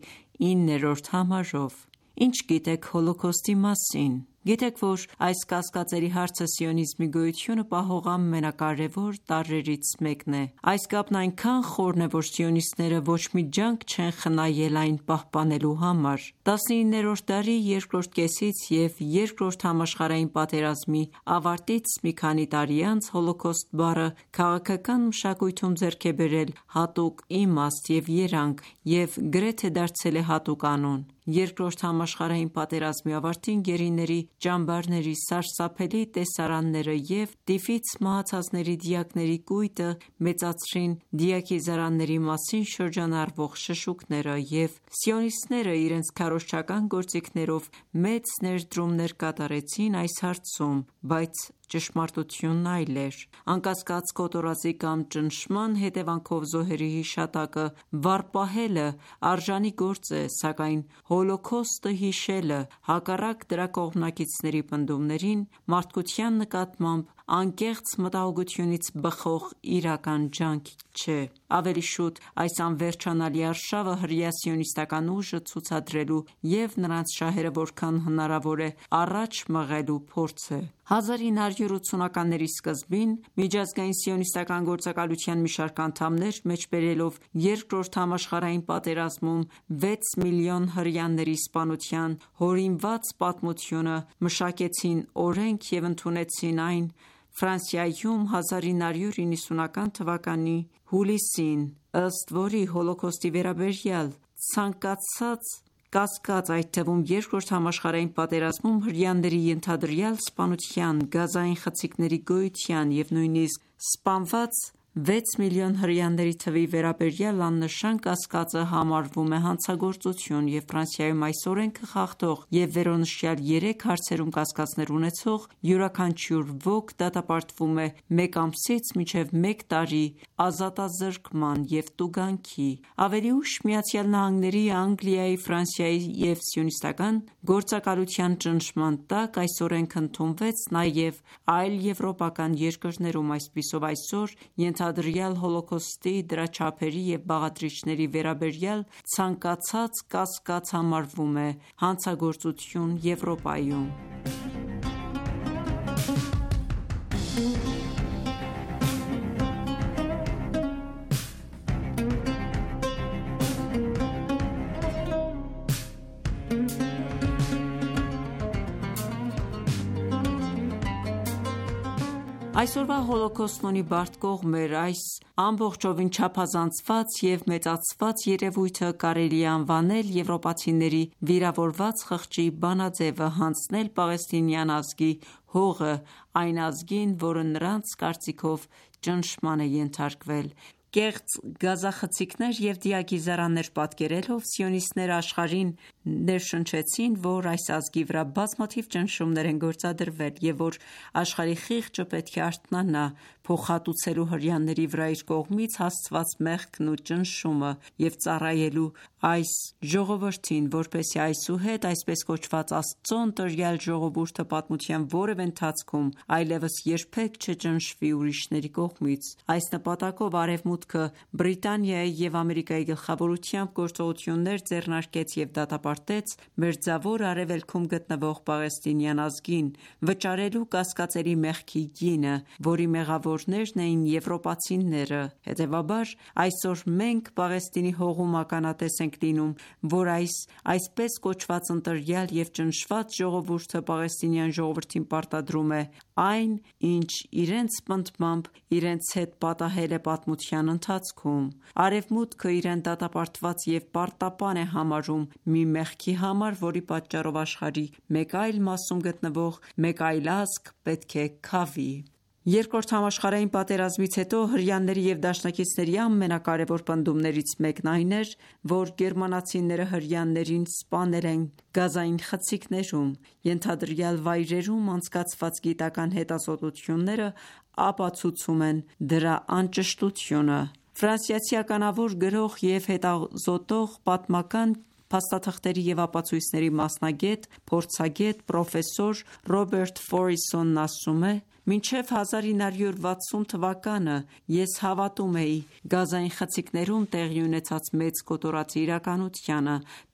9-րդ համարով: Ինչ գիտեք Հոլոքոստի մասին: Գիտեք, որ այս կասկածելի հարցը սիոնիզմի գոյությունը պահող ամենակարևոր տարրերից մեկն է: Այս կապն այնքան խորն է, որ սիոնիստները ոչ մի ջանք չեն խնայել այն պահպանելու համար: 19-րդ դարի երկրորդ կեսից և Երկրորդ համաշխարհային պատերազմի ավարտից մի քանի տարի անց Հոլոքոստ բառը քաղաքական մշակույթում ձեռք է բերել հատուկ իմաստ և երանգ և գրեթե դարձել է հատուկ անուն: Երկրորդ համաշխարհային պատերազմի ավարտին գերիների ճամբարների սարսափելի տեսարանները և տիֆից մահացածների դիակների կույտը մեծացրին դիակիզարանների մասին շրջանառվող շշուկները և սիոնիստները իրենց քարոզչական գործիքներով մեծ ներդրումներ կատարեցին այս հարցում, բայց ճշմարտությունն այլ էր: Անկասկած, կոտորածի կամ ճնշման հետևանքով զոհերի հիշատակը վառպահելը արժանի գործ է, սակայն Հոլոքոստը հիշելը, հակառակ դրա կողմնակիցների պնդումներին, մարդկության նկատմամբ անկեղծ մտահոգությունից բխող իրական ջանք չէ: Ավելի շուտ, այս անվերջանալի արշավը հրեա սիոնիստական ուժը ցուցադրելու և նրանց շահերը որքան հնարավոր է առաջ մղելու փորձ է: 1980-ականների սկզբին միջազգային սիոնիստական գործակալության մի շարք անդամներ, մեջբերելով Երկրորդ համաշխարհային պատերազմում 6 միլիոն հրեաների սպանության հորինված պատմությունը, մշակեցին օրենք և ընդունեցին այն Ֆրանսիայում 1990 թվականի հուլիսին, ըստ որի Հոլոքոստի վերաբերյալ ցանկացած կասկած, այդ թվում Երկրորդ համաշխարհային պատերազմում հրեաների ենթադրյալ սպանության, գազային խցիկների գոյության և նույնիսկ սպանված 6 միլիոն հրեաների թվի վերաբերյալ աննշան կասկածը համարվում է հանցագործություն և Ֆրանսիայում այս օրենքը խախտող և վերոնշյալ 3 հարցերում կասկածներ ունեցող յուրաքանչյուր ոք դատապարտվում է 1 ամսից մինչև 1 տարի ազատազրկման և տուգանքի: Ավելի ուշ ԱՄՆ-ի, Անգլիայի, Ֆրանսիայի և սիոնիստական գործակալության ճնշման տակ այս օրենքն ընդունվեց նաև այլ եվրոպական երկրներում: Այսպիսով այսօր ենթադրյալ Հոլոքոստի, դրա չափերի և բաղադրիչների վերաբերյալ ցանկացած կասկած համարվում է հանցագործություն Եվրոպայում: Այսօրվա Հոլոքոստն ունի բարդ կողմեր: Այս ամբողջովին չափազանցված և մեծացված երևույթը կարելի է անվանել եվրոպացիների վիրավորված խղճի բանաձևը՝ հանձնել պաղեստինյան ազգի հողը այն ազգին, որը նրանց կարծիքով ճնշման է ենթարկվել: Կեղծ գազախցիկներ և դիակիզարաններ պատկերելով, սիոնիստները աշխարհին ներշնչեցին, որ այս ազգի վրա բազմաթիվ ճնշումներ են գործադրվել և որ աշխարհի խիղճը պետք է արթնանա, փոխհատուցելու հրեաների վրա իր կողմից հասցված մեղքն ու ճնշումը և ծառայելու այս ժողովրդին, որպեսզի այսուհետ այսպես կոչված Աստծո ընտրյալ ժողովուրդը պատմության որևէ ընթացքում այլևս երբեք չճնշվի ուրիշների կողմից։ Այս նպատակով Արևմուտքը Բրիտանիայի և Ամերիկայի գլխավորությամբ գործողություններ ձեռնարկեց և դատապարտեց Մերձավոր Արևելքում գտնվող պաղեստինյան ազգին, վճարելու կասկածելի մեղքի գինը, որի մեղավորներն էին եվրոպացիները։ Հետևաբար, այսօր մենք Պաղեստինի հողում ականատես ենք լինում, որ այսպես կոչված ընտրյալ և ճնշված ժողովուրդը պաղեստինյան ժողովրդին պարտադրում է այն, ինչ իրենց պնդմամբ իրենց հետ պատահել է պատմության ընթացքում։ Արևմուտքը իրեն դատապարտված և պարտապան է համարում մի մեղքի համար, որի պատճառով աշխարհի մեկ այլ մասում գտնվող մեկ այլ ազգ պետք է քավի։ Երկրորդ համաշխարհային պատերազմից հետո հրեաների և դաշնակիցների ամենակարևոր պնդումներից մեկն այն էր, որ գերմանացիները հրեաներին սպանել են Գազային խցիկներում։ Ենթադրյալ վայրերում անցկացված գիտական հետազոտությունները ապացուցում են դրա անճշտությունը։ Ֆրանսիացի ականավոր գրող և հետազոտող, պատմական փաստաթղթերի և ապացույցների մասնագետ, փորձագետ, պրոֆեսոր Ռոբերտ Ֆորիսոնն ասում է. «Մինչև 1960 թվականը ես հավատում էի Գազային խցիկներում տեղի ունեցած մեծ կոտորածի իրականությանը։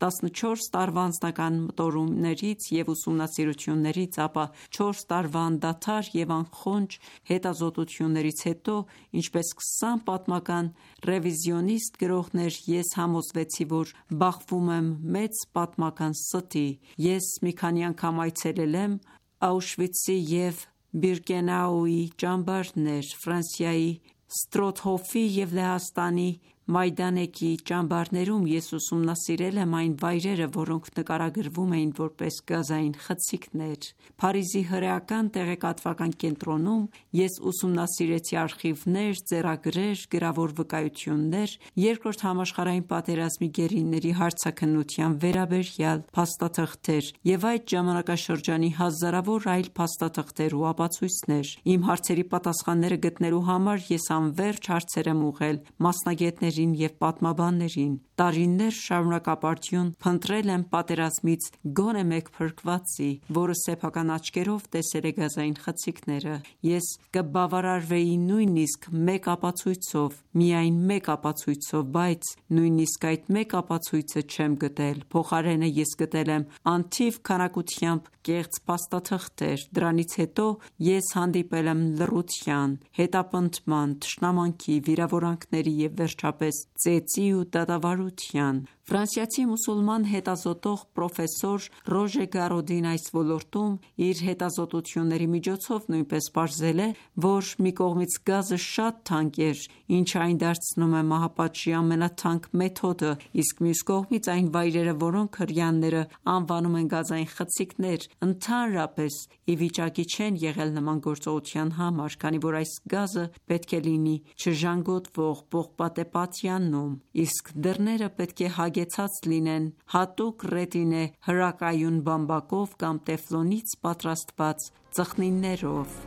14 տարվա անձնական մտորումներից և ուսումնասիրություններից, ապա 4 տարվա անդադար և անխոնջ հետազոտություններից հետո, ինչպես 20 պատմական ռևիզիոնիստ գրողներ, ես համոզվեցի, որ բախվում եմ մեծ պատմական ստի։ Ես մի քանի անգամ այցելել եմ Աուշվիցի և Բիրկենաուի ճամբարներ, Ֆրանսիայի Ստրոթհոֆի և Լեհաստանի Մայդանեկի ճամբարներում ես ուսումնասիրել եմ այն վայրերը, որոնք նկարագրվում էին որպես գազային խցիկներ։ Փարիզի հրեական տեղեկատվական կենտրոնում ես ուսումնասիրեցի արխիվներ, ձեռագրեր, գրավոր վկայություններ, Երկրորդ համաշխարհային պատերազմի գերիների հարցաքննության վերաբերյալ փաստաթղթեր և այդ ժամանակաշրջանի հազարավոր այլ փաստաթղթեր ու ապացույցներ։ Իմ հարցերի պատասխանները գտնելու համար ես անվերջ հարցեր եմ ուղղել մասնագետներին և պատմաբաններին։ Տարիներ շարունակ ապարդյուն փնտրել եմ պատերազմից գոնե մեկ փրկվածի, որը սեփական աչքերով տեսել է գազային խցիկները։ Ես կբավարարվեի նույնիսկ մեկ ապացույցով, միայն մեկ ապացույցով, բայց նույնիսկ այդ մեկ ապացույցը չեմ գտել։ Փոխարենը ես գտել եմ անթիվ քանակությամբ կեղծ փաստաթղթեր։ Դրանից հետո ես հանդիպել եմ լռության, հետապնդման, թշնամանքի, վիրավորանքների և վերջապես ծեծի ու դատավարության։ Ֆրանսիացի մուսուլման հետազոտող պրոֆեսոր Ռոժե Գարոդին այս ոլորտում իր հետազոտությունների միջոցով նույնպես պարզել է, որ մի կողմից գազը շատ թանկ էր, ինչը այն դարձնում է մահապատժի ամենաթանկ մեթոդը, իսկ մյուս կողմից այն վայրերը, որոնք հրեաները անվանում են գազային խցիկներ, ընդհանրապես ի վիճակի չեն եղել նման գործողության համար, քանի որ այս գազը պետք է լինի չժանգոտվող պողպատե պատյանում, իսկ դռները պետք է հագեցած լինեն հատուկ ռետինե հրակայուն բամբակով կամ տեֆլոնից պատրաստված ծխնիներով։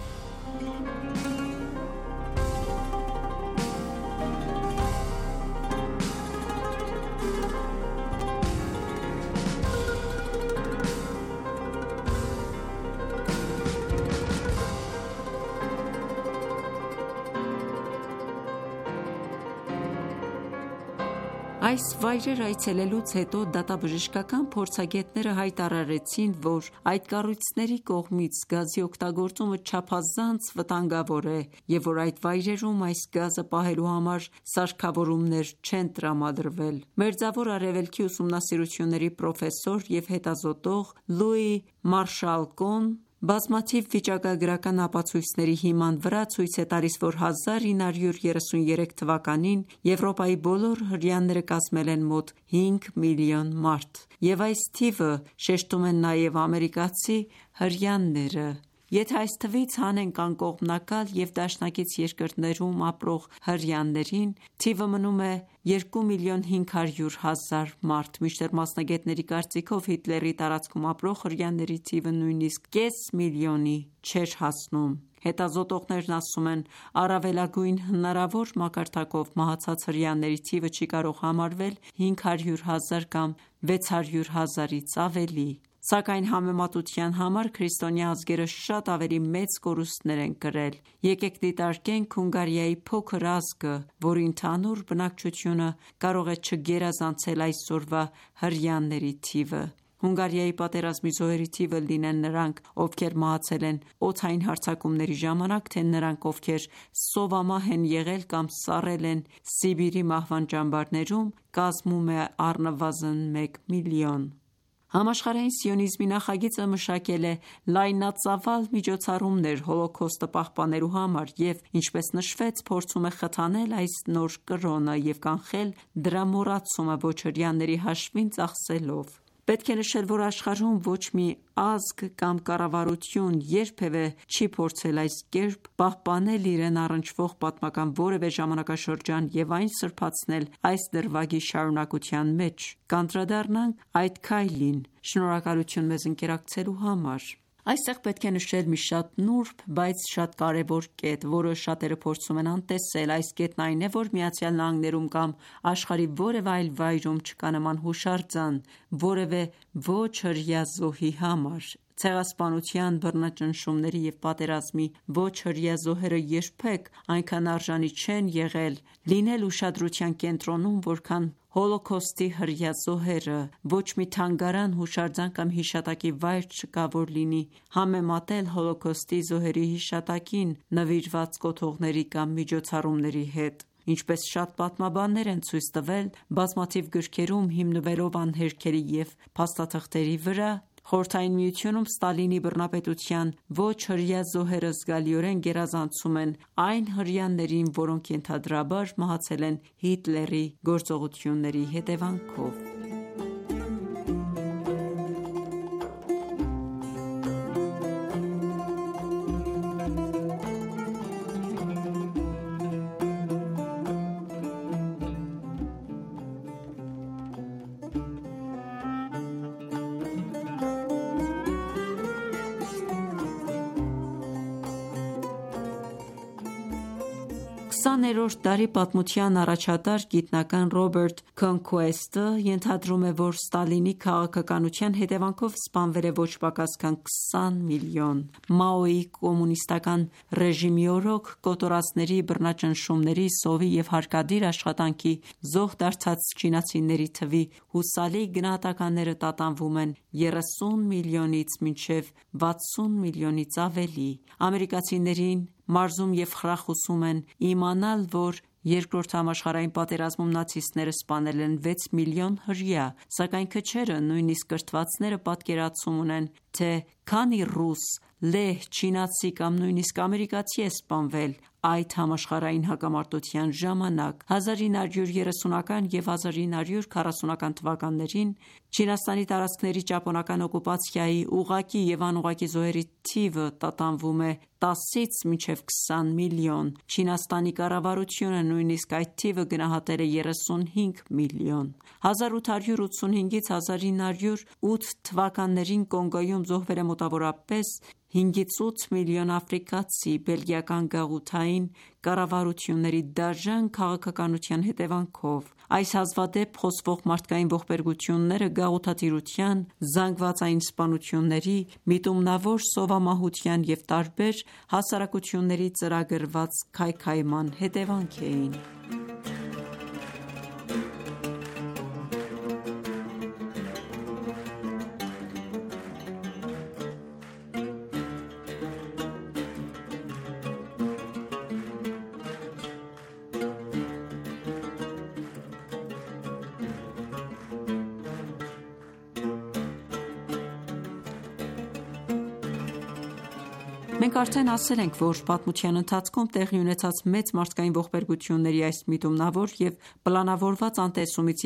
Այս վայրեր այցելելուց հետո դատաբժշկական փորձագետները հայտարարեցին, որ այդ կառույցների կողմից գազի օգտագործումը չափազանց վտանգավոր է և որ այդ վայրերում այս գազը պահելու համար սարքավորումներ չեն տրամադրվել։ Մերձավոր Արևելքի ուսումնասիրությունների պրոֆեսոր և հետազոտող Լուի Մարշալ-Կոն բազմաթիվ վիճակագրական ապացույցների հիման վրա ցույց է տալիս, որ 1933 թվականին Եվրոպայի բոլոր հրեաները կազմել են մոտ 5 միլիոն մարդ, և այս թիվը շեշտում են նաև ամերիկացի հրեաները։ Եթե այս թվից հանենք անկողմնակալ և դաշնակից երկրներում ապրող հրեաներին, թիվը մնում է 2.500.000 մարդ, մինչդեռ մասնագետների կարծիքով Հիտլերի տարածքում ապրող հրեաների թիվը նույնիսկ կես միլիոնի չէր հասնում։ Հետազոտողներն ասում են, առավելագույն հնարավոր մակարդակով մահացած հրեաների թիվը չի կարող համարվել 500.000 կամ 600.000-ից ավելի։ Սակայն համեմատության համար քրիստոնյա ազգերը շատ ավելի մեծ կորուստներ են կրել։ Եկեք դիտարկենք Հունգարիայի փոքր ազգը, որի ընդհանուր բնակչությունը կարող է չգերազանցել այսօրվա հրեաների թիվը։ Հունգարիայի պատերազմի զոհերի թիվը լինեն նրանք, ովքեր մահացել են օդային հարձակումների ժամանակ, թե նրանք, ովքեր սովամահ են եղել կամ սառել են Սիբիրի մահվան ճամբարներում, կազմում է առնվազն 1 միլիոն։ Համաշխարհային սիոնիզմի նախագիծը մշակել է լայնածավալ միջոցառումներ Հոլոքոստը պահպանելու համար և, ինչպես նշվեց, փորձում է խթանել այս նոր կրոնը և կանխել դրա մոռացումը ոչ հրեաների հաշվին ծախսելով։ Պետք է նշել, որ աշխարհում ոչ մի ազգ կամ կառավարություն երբևէ չի փորձել այս կերպ պահպանել իրեն առնչվող պատմական որևէ ժամանակաշրջան և այն սրբացնել այս դրվագի շարունակության մեջ։ Կանդրադառնանք այդ քայլին։ Շնորհակալություն մեզ ընկերակցելու համար։ Այստեղ պետք է նշել մի շատ նուրբ, բայց շատ կարևոր կետ, որը շատերը փորձում են անտեսել։ Այս կետն այն է, որ ԱՄՆ-ում կամ աշխարհի որևէ այլ վայրում չկա նման հուշարձան որևէ ոչ հրեա զոհի համար։ Ցեղասպանության, բռնաճնշումների և պատերազմի ոչ հրեա զոհերը երբեք այնքան արժանի չեն եղել լինել ուշադրության կենտրոնում, որքան Հոլոքոստի հրեա զոհերը։ Ոչ մի թանգարան, հուշարձան կամ հիշատակի վայր չկա, որ լինի համեմատել Հոլոքոստի զոհերի հիշատակին նվիրված կոթողների կամ միջոցառումների հետ։ Ինչպես շատ պատմաբաններ են ցույց տվել, բազմաթիվ գրքերում հիմնվելով անհերքերի և փաստաթղթերի վրա, Խորհրդային Միությունում Ստալինի բռնապետության ոչ հրեա զոհերը զգալիորեն գերազանցում են այն հրեաներին, որոնք ենթադրաբար մահացել են Հիտլերի գործողությունների հետևանքով։ Քսաներորդ դարի պատմության առաջատար գիտնական Ռոբերտ Քոնքուեստը ենթադրում է, որ Ստալինի քաղաքականության հետևանքով սպանվել է ոչ պակաս քան 20 միլիոն։ Մաոյի կոմունիստական ռեժիմի օրոք կոտորածների, բռնաճնշումների, սովի և հարկադիր աշխատանքի զոհ դարձած չինացիների թվի հուսալի գնահատականները տատանվում են 30 միլիոնից մինչև 60 միլիոնից ավելի։ Ամերիկացիներին մարզում և խրախուսում են իմանալ, որ Երկրորդ համաշխարհային պատերազմում նացիստները սպանել են 6 միլիոն հրեա, սակայն քչերը, նույնիսկ կրթվածները պատկերացում ունեն, թե քանի ռուս, լեհ, չինացի կամ նույնիսկ ամերիկացի է սպանվել այդ համաշխարհային հակամարտության ժամանակ։ 1930-ական և 1940-ական թվականներին Չինաստանի տարածքների ճապոնական օկուպացիայի ուղղակի և անուղղակի զոհերի թիվը տատանվում է 10-ից մինչև 20 միլիոն։ Չինաստանի կառավարությունը նույնիսկ այդ թիվը գնահատել է 35 միլիոն։ 1885-ից 1908 թվականներին Կոնգոյում զոհվել է մոտավորապես 5-ից 8 միլիոն աֆրիկացի։ Բելգիական գաղութային կառավարությունների դաժան քաղաքականության հետևանքով այս հազվադեպ խոսվող մարդկային ողբերգությունները գաղութատիրության, զանգվածային սպանությունների, միտումնավոր սովամահության և տարբեր հասարակությունների ծրագրված քայքայման հետևանք էին։ Մենք արդեն ասել ենք, որ պատմության ընթացքում տեղի ունեցած մեծ մարդկային ողբերգությունների այս միտումնավոր և պլանավորված անտեսումից և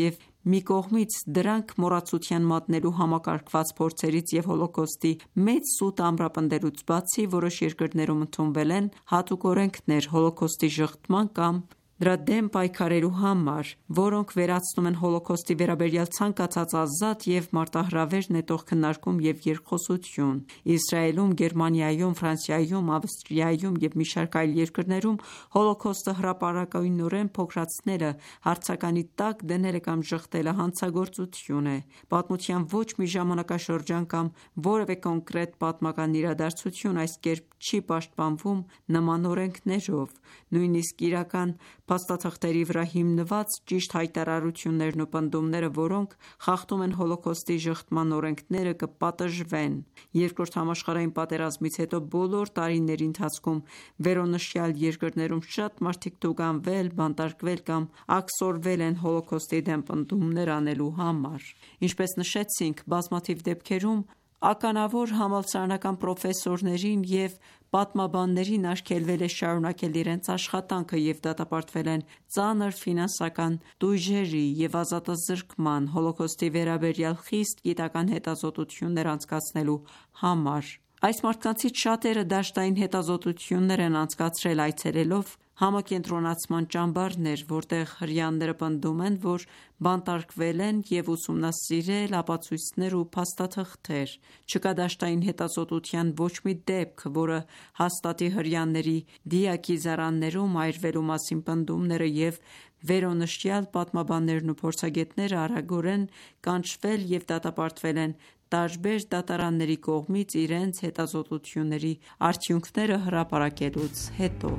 մի կողմից դրանք մոռացության մատնելու համակարգված փորձերից և հոլոկոստի մեծ սուտ ամրապնդելուց բացի, որոշ երկրներում ընդունվել են հատուկ օրենքներ հոլոկոստի ժխտման կամ դրա դեմ պայքարելու համար, որոնք վերացնում են հոլոկոստի վերաբերյալ ցանկացած ազատ և մարտահրավեր նետող քննարկում և երկխոսություն։ Իսրայելում, Գերմանիայում, Ֆրանսիայում, Ավստրիայում և մի շարք այլ երկրներում հոլոկոստը հրապարակայնորեն փոքրացնելը, հարցականի տակ դնելը կամ ժխտելը հանցագործություն է։ Պատմության ոչ մի ժամանակաշրջան կամ որևէ կոնկրետ պատմական իրադարձություն այս կերպ չի պաշտպանվում նման օրենքներով։ Նույնիսկ իրական փաստաթղթերի վրա հիմնված ճիշտ հայտարարություններն ու պնդումները, որոնք խախտում են հոլոկոստի ժխտման օրենքները, կպատժվեն։ Երկրորդ համաշխարհային պատերազմից հետո բոլոր տարիների ընթացքում վերոնշյալ երկրներում շատ մարդիկ տուգանվել, բանտարկվել կամ աքսորվել են հոլոկոստի դեմ պնդումներ անելու համար։ Ինչպես նշեցինք, բազմաթիվ դեպքերում ականավոր համալսարանական պրոֆեսորներին և պատմաբաններին արգելվել է շարունակել իրենց աշխատանքը և դատապարտվել են ծանր ֆինանսական տույժերի և ազատազրկման, հոլոկոստի վերաբերյալ խիստ գիտական հետազոտություններ անցկացնելու համար։ Այս մարդկանցից շատերը դաշտային հետազոտություններ են անցկացրել այցելելով համակենտրոնացման ճամբարներ, որտեղ հրեաները պնդում են, որ բանտարկվել են և ուսումնասիրել ապացույցներ ու փաստաթղթեր։ Չկա դաշտային հետազոտության ոչ մի դեպք, որը հաստատի հրեաների դիակիզարաններում այրվելու մասին պնդումները, և վերոնշյալ պատմաբաններն ու փորձագետները արագորեն կանչվել և դատապարտվել են տարբեր դատարանների կողմից իրենց հետազոտությունների արդյունքները հրապարակելուց հետո։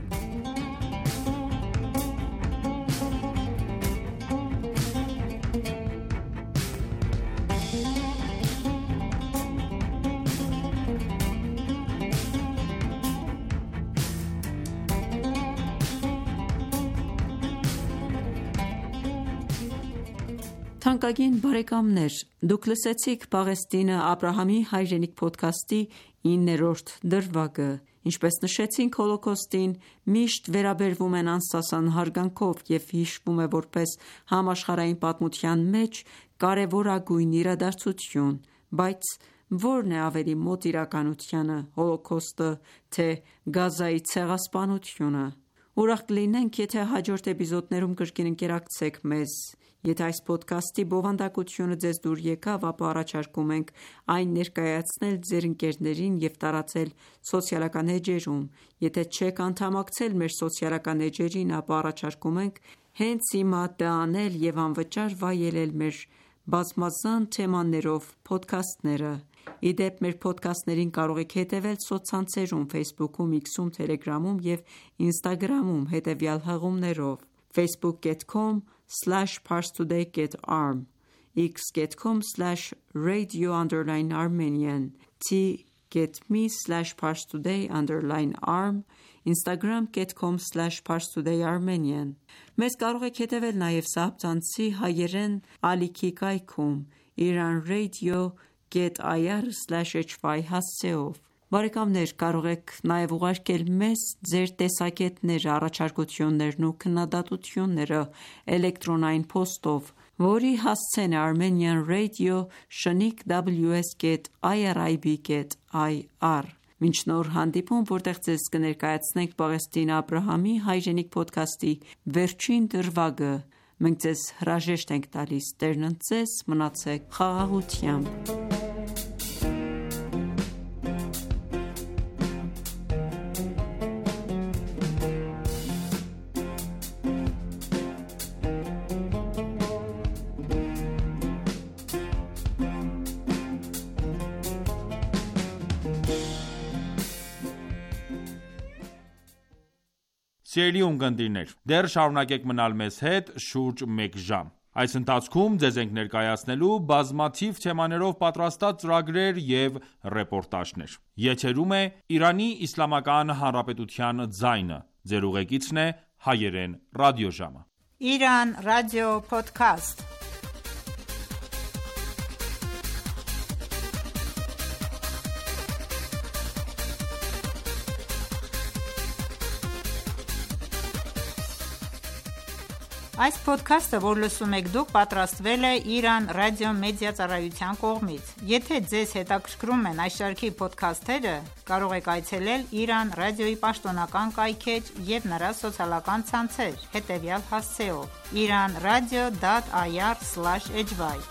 Թանկագին բարեկամներ, դուք լսեցիք Պաղեստինը Աբրահամի հայրենիք փոդքասթի 9-րդ դրվագը։ Ինչպես նշեցինք, հոլոկոստին միշտ վերաբերվում են անսասան հարգանքով և հիշվում է որպես համաշխարհային պատմության մեջ կարևորագույն իրադարձություն, բայց ո՞րն է ավելի մոտ իրականությանը՝ հոլոկոստը, թե Գազայի ցեղասպանությունը։ Ուրախ կլինենք, եթե հաջորդ էպիզոդներում կրկին ընկերակցեք մեզ։ Եթե այս փոդքասթի բովանդակությունը ձեզ դուր եկավ, ապա առաջարկում ենք այն ներկայացնել ձեր ընկերներին և տարածել սոցիալական էջերում։ Եթե չեք անդամակցել մեր սոցիալական էջերին, ապա առաջարկում ենք հենց հիմա դա անել և անվճար վայելել մեր բազմազան թեմաներով փոդքասթները։ Ի դեպ, մեր փոդքասթներին կարող եք հետևել սոցցանցերում՝ Facebook-ում, X-ում, Telegram-ում և Instagram-ում հետևյալ հղումներով՝ facebook.com/parstoday.arm, x.com/radio_Armenian, t.me/parstoday_arm, instagram.com/parstoday_Armenian։ Մեզ կարող եք հետևել նաև սահբծանցի հայերեն ալիքի կայքում iranradio.ir/hy հասցեով։ Բարեկամներ, կարող եք նաև ուղարկել մեզ ձեր տեսակետները, առաջարկություններն ու քննադատությունները էլեկտրոնային փոստով, որի հասցեն է Armenian Radio shnik@ws.irib.ir։ Մինչ նոր հանդիպում, որտեղ ձեզ կներկայացնենք Պաղեստինը Աբրահամի հայրենիք փոդքասթի վերջին դրվագը, մենք ձեզ հրաժեշտ ենք տալիս։ Տերն ընդ ձեզ, մնացեք խաղաղությամբ։
Սիրելի ունկնդիրներ, դեռ շարունակեք մնալ մեզ հետ շուրջ մեկ ժամ։ Այս ընթացքում ձեզ ենք ներկայացնելու բազմաթիվ թեմաներով պատրաստած ծրագրեր և ռեպորտաժներ։ Եթերում է Իրանի Իսլամական Հանրապետության ձայնը։ Ձեր ուղեկիցն է հայերեն ռադիոժամը։
Iran Radio Podcast Այս ոդքասթը, որ լսում եք դուք, պատրաստվել է Իրան ռադիո մեդիա ծառայության կողմից։ Եթե ձեզ հետաքրքրում են այս շարքի ոդքասթերը, կարող եք այցելել Իրան ռադիոյի պաշտոնական կայքէջ և նրա սոցիալական ցանցեր, հետևյալ հասցեով՝ iranradio.ir/hy: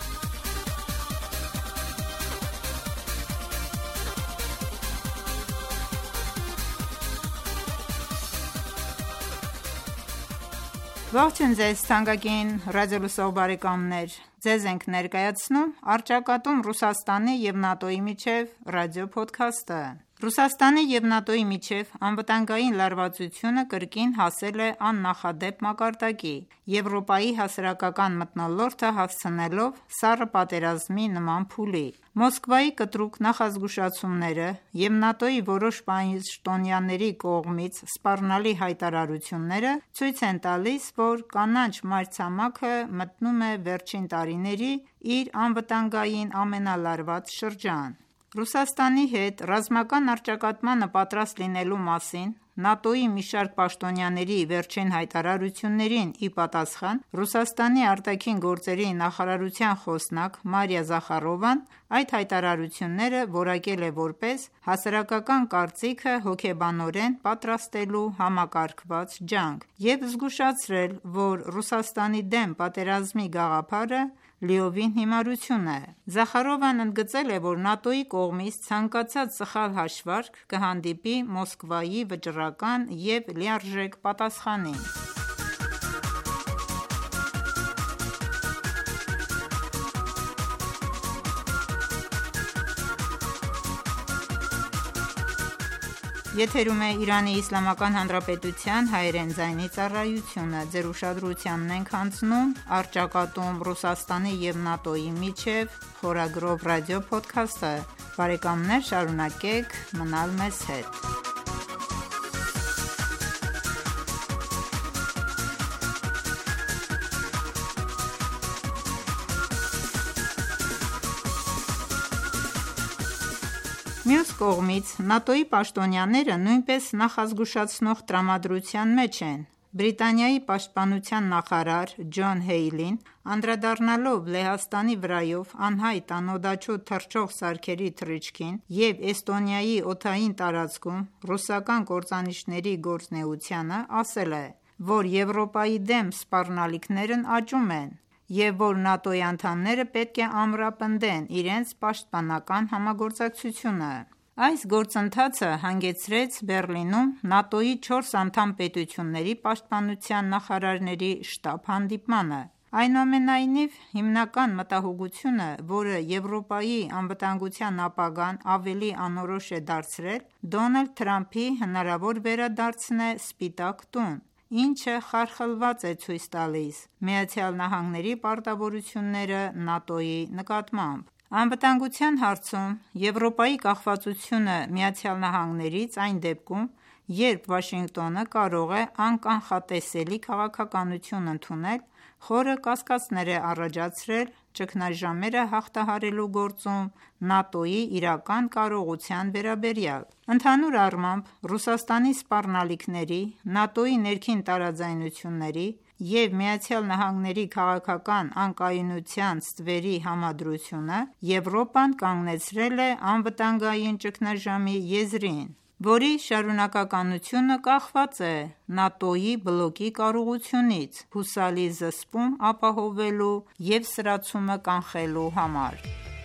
Ողջույն ձեզ թանկագին ռադիոլսող բարեկամներ: Ձեզ ենք ներկայացնում առճակատում Ռուսաստանի և ՆԱՏՕ-ի միջև ռադիոփոդքասթը: Ռուսաստանի և ՆԱՏՕ-ի միջև անվտանգային լարվածությունը կրկին հասել է աննախադեպ մակարդակի՝ Եվրոպայի հասարակական մթնոլորտը հասցնելով սառը պատերազմի նման փուլի: Մոսկվայի կտրուկ նախազգուշացումները և ՆԱՏՕ-ի որոշ պաշտոնյաների կողմից սպառնալի հայտարարությունները ցույց են տալիս, որ կանաչ մայրցամաքը մտնում է վերջին տարիների իր անվտանգային ամենալարված շրջան: Ռուսաստանի հետ ռազմական առճակատմանը պատրաստ լինելու մասին ՆԱՏՕ-ի մի շարք պաշտոնյաների վերջին հայտարարություններին ի պատասխան, Ռուսաստանի ԱԳ նախարարության խոսնակ Մարիա Զախարովան այդ հայտարարությունները որակել է որպես «հասարակական կարծիքը հոգեբանորեն պատրաստելու համակարգված ջանք» և զգուշացրել, որ Ռուսաստանի դեմ պատերազմի գաղափարը լիովին հիմարություն է: Զախարովան ընդգծել է, որ ՆԱՏՕ-ի կողմից ցանկացած սխալ հաշվարկ կհանդիպի Մոսկվայի վճռական և լիարժեք պատասխանին: Մյուս կողմից, ՆԱՏՕ-ի պաշտոնյաները նույնպես նախազգուշացնող տրամադրության մեջ են: Բրիտանիայի պաշտպանության նախարար Ջոն Հեյլին, անդրադառնալով Լեհաստանի վրայով անհայտ անօդաչու թռչող սարքերի թռիչքին և Էստոնիայի օդային տարածքում ռուսական կործանիչների գործունեությանը, ասել է, որ Եվրոպայի դեմ սպառնալիքներն աճում են և որ ՆԱՏՕ-ի անդամները պետք է ամրապնդեն իրենց պաշտպանական համագործակցությունը: Այս գործընթացը հանգեցրեց Բեռլինում ՆԱՏՕ-ի 4 անդամ պետությունների պաշտպանության նախարարների շտաբ հանդիպմանը: Այնուամենայնիվ, հիմնական մտահոգությունը, որը Եվրոպայի անվտանգության ապագան ավելի անորոշ է դարձրել, Դոնալդ Թրամփի հնարավոր վերադարձն է Սպիտակ տուն, ինչը խարխլված է ցույց տալիս ԱՄՆ-ի պարտավորությունները ՆԱՏՕ-ի նկատմամբ: Անվտանգության հարցում Եվրոպայի կախվածությունը ԱՄՆ-ից այն դեպքում, երբ Վաշինգտոնը կարող է անկանխատեսելի քաղաքականություն ընդունել, խորը կասկածներ է առաջացրել ճգնաժամերը հաղթահարելու գործում ՆԱՏՕ-ի իրական կարողության վերաբերյալ: Ընդհանուր առմամբ, Ռուսաստանի սպառնալիքների, ՆԱՏՕ-ի ներքին տարաձայնությունների և ԱՄՆ-ի քաղաքական անկայունության ստվերի համադրությունը Եվրոպան կանգնեցրել է անվտանգային ճգնաժամի եզրին, որի շարունակականությունը կախված է ՆԱՏՕ-ի բլոկի կարողությունից հուսալի զսպում ապահովելու և սրացումը կանխելու համար: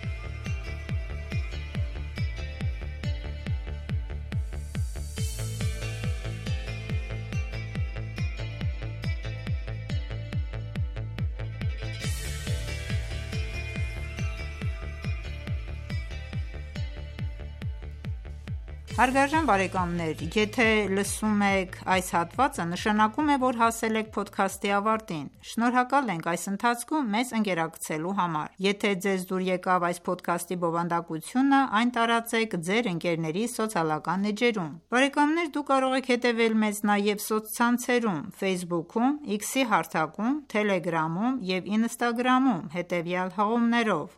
Հարգարժան բարեկամներ, եթե լսում եք այս հատվածը, նշանակում է, որ հասել եք փոդքասթի ավարտին: Շնորհակալ ենք այս ընթացքում մեզ ընկերակցելու համար: Եթե ձեզ դուր եկավ այս փոդքասթի բովանդակությունը, այն տարածեք ձեր ընկերների սոցիալական էջերում: Բարեկամներ դուք կարող եք հետևել մեզ նաև սոցցանցերում Facebook-ում, X-ի հարթակում, Telegram-ում և Instagram-ում հետևյալ հղումներով՝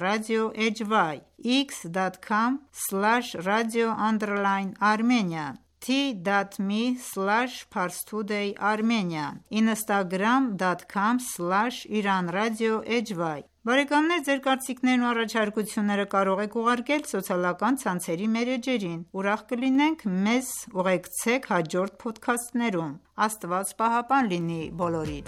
facebook.com/iranradio hy, x.com/radio_armenia t.me/parstoday-armenian, instagram.com/iranradio.hy Բարեկամներ, ձեր կարծիքներն ու առաջարկությունները կարող եք ուղարկել սոցիալական ցանցերի մեր էջերին: Ուրախ կլինենք մեզ ուղեկցեք հաջորդ փոդքասթներում: Աստված պահապան լինի բոլորիդ: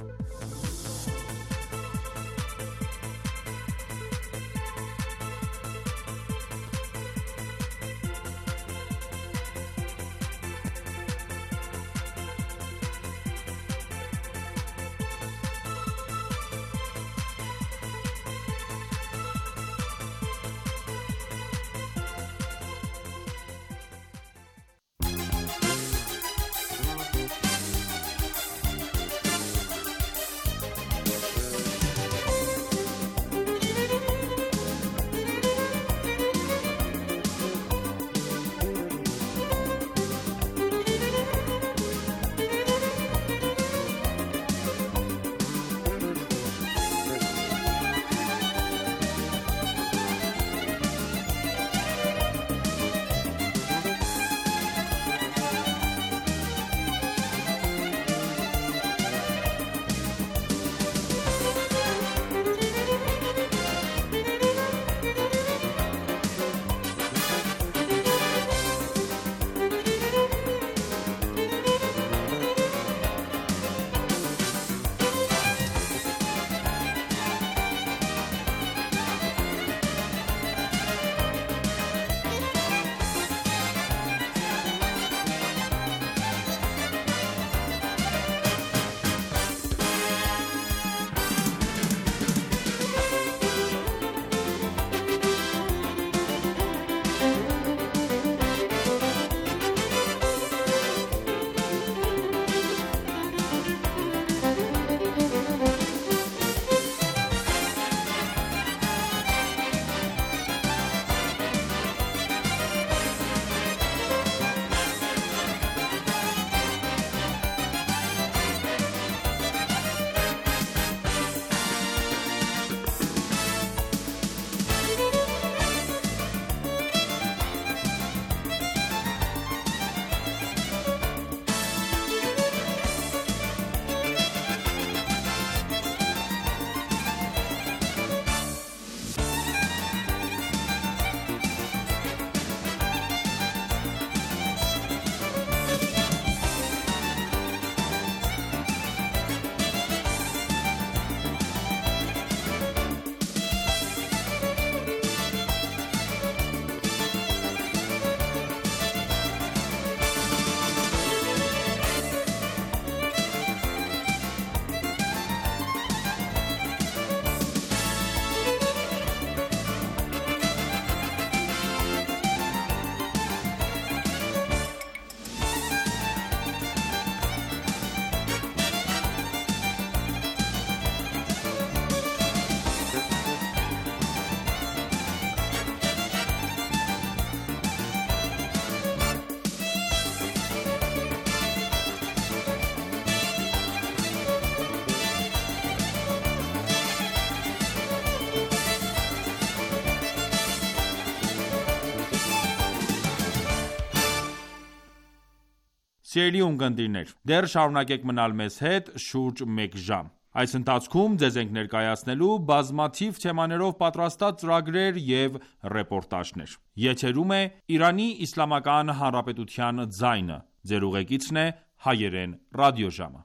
Սիրելի ունկնդիրներ, դեռ շարունակեք մնալ մեզ հետ շուրջ մեկ ժամ: Այս ընթացքում ձեզ ենք ներկայացնելու բազմաթիվ թեմաներով պատրաստած ծրագրեր և ռեպորտաժներ: Եթերում է Իրանի Իսլամական Հանրապետության ձայնը: Ձեր ուղեկիցն է Հայերեն ռադիոժամը: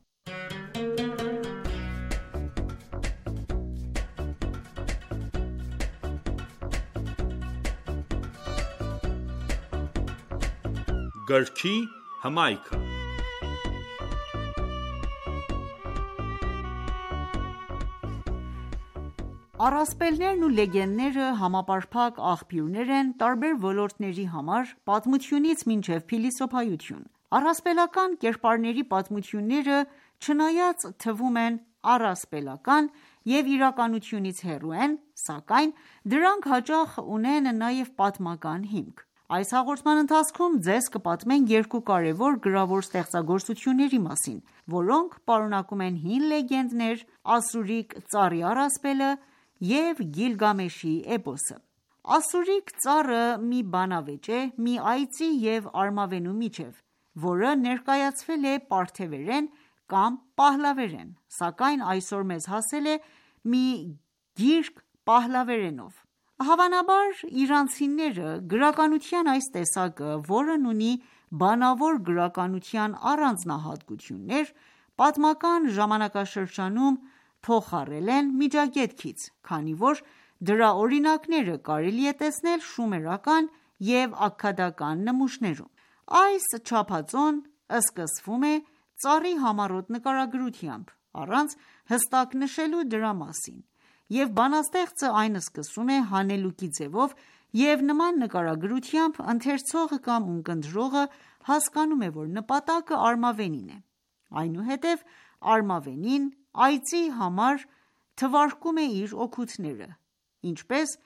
Գրքի հմայքը
Առասպելներն ու լեգենդները համապարփակ աղբյուրներ են տարբեր ոլորտների համար, պատմությունից մինչև փիլիսոփայություն: Առասպելական կերպարների պատմությունները, չնայած թվում են առասպելական և իրականությունից հեռու են, սակայն դրանք հաճախ ունեն նաև պատմական հիմք: Այս հաղորդման ընթացքում ձեզ կպատմենք երկու կարևոր գրավոր ստեղծագործությունների մասին, որոնք պարունակում են հին լեգենդներ՝ ասորիկ ծառի առասպելը և Գիլգամեշի էպոսը: Ասորիկ ծառը մի բանավեճ է մի այծի և արմավենու միջև, որը ներկայացվել է պարթևերեն կամ պահլավերեն, սակայն այսօր մեզ հասել է մի գիրք պահլավերենով։ Հավանաբար իրանցիները գրականության այս տեսակը, որն ունի բանավոր գրականության առանձնահատկություններ, պատմական ժամանակաշրջանում փոխառել են Միջագետքից, քանի որ դրա օրինակները կարելի է տեսնել շումերական և աքքադական նմուշներում։ Այս չափածոն սկսվում է ծառի համառոտ նկարագրությամբ, առանց հստակ նշելու դրա մասին, և բանաստեղծը այն սկսում է հանելուկի ձևով, և նման նկարագրությամբ ընթերցողը կամ ունկնդրողը հասկանում է, որ նպատակը արմավենին է։ Այնուհետև արմավենին այծի համար թվարկում է իր օգուտները, ինչպես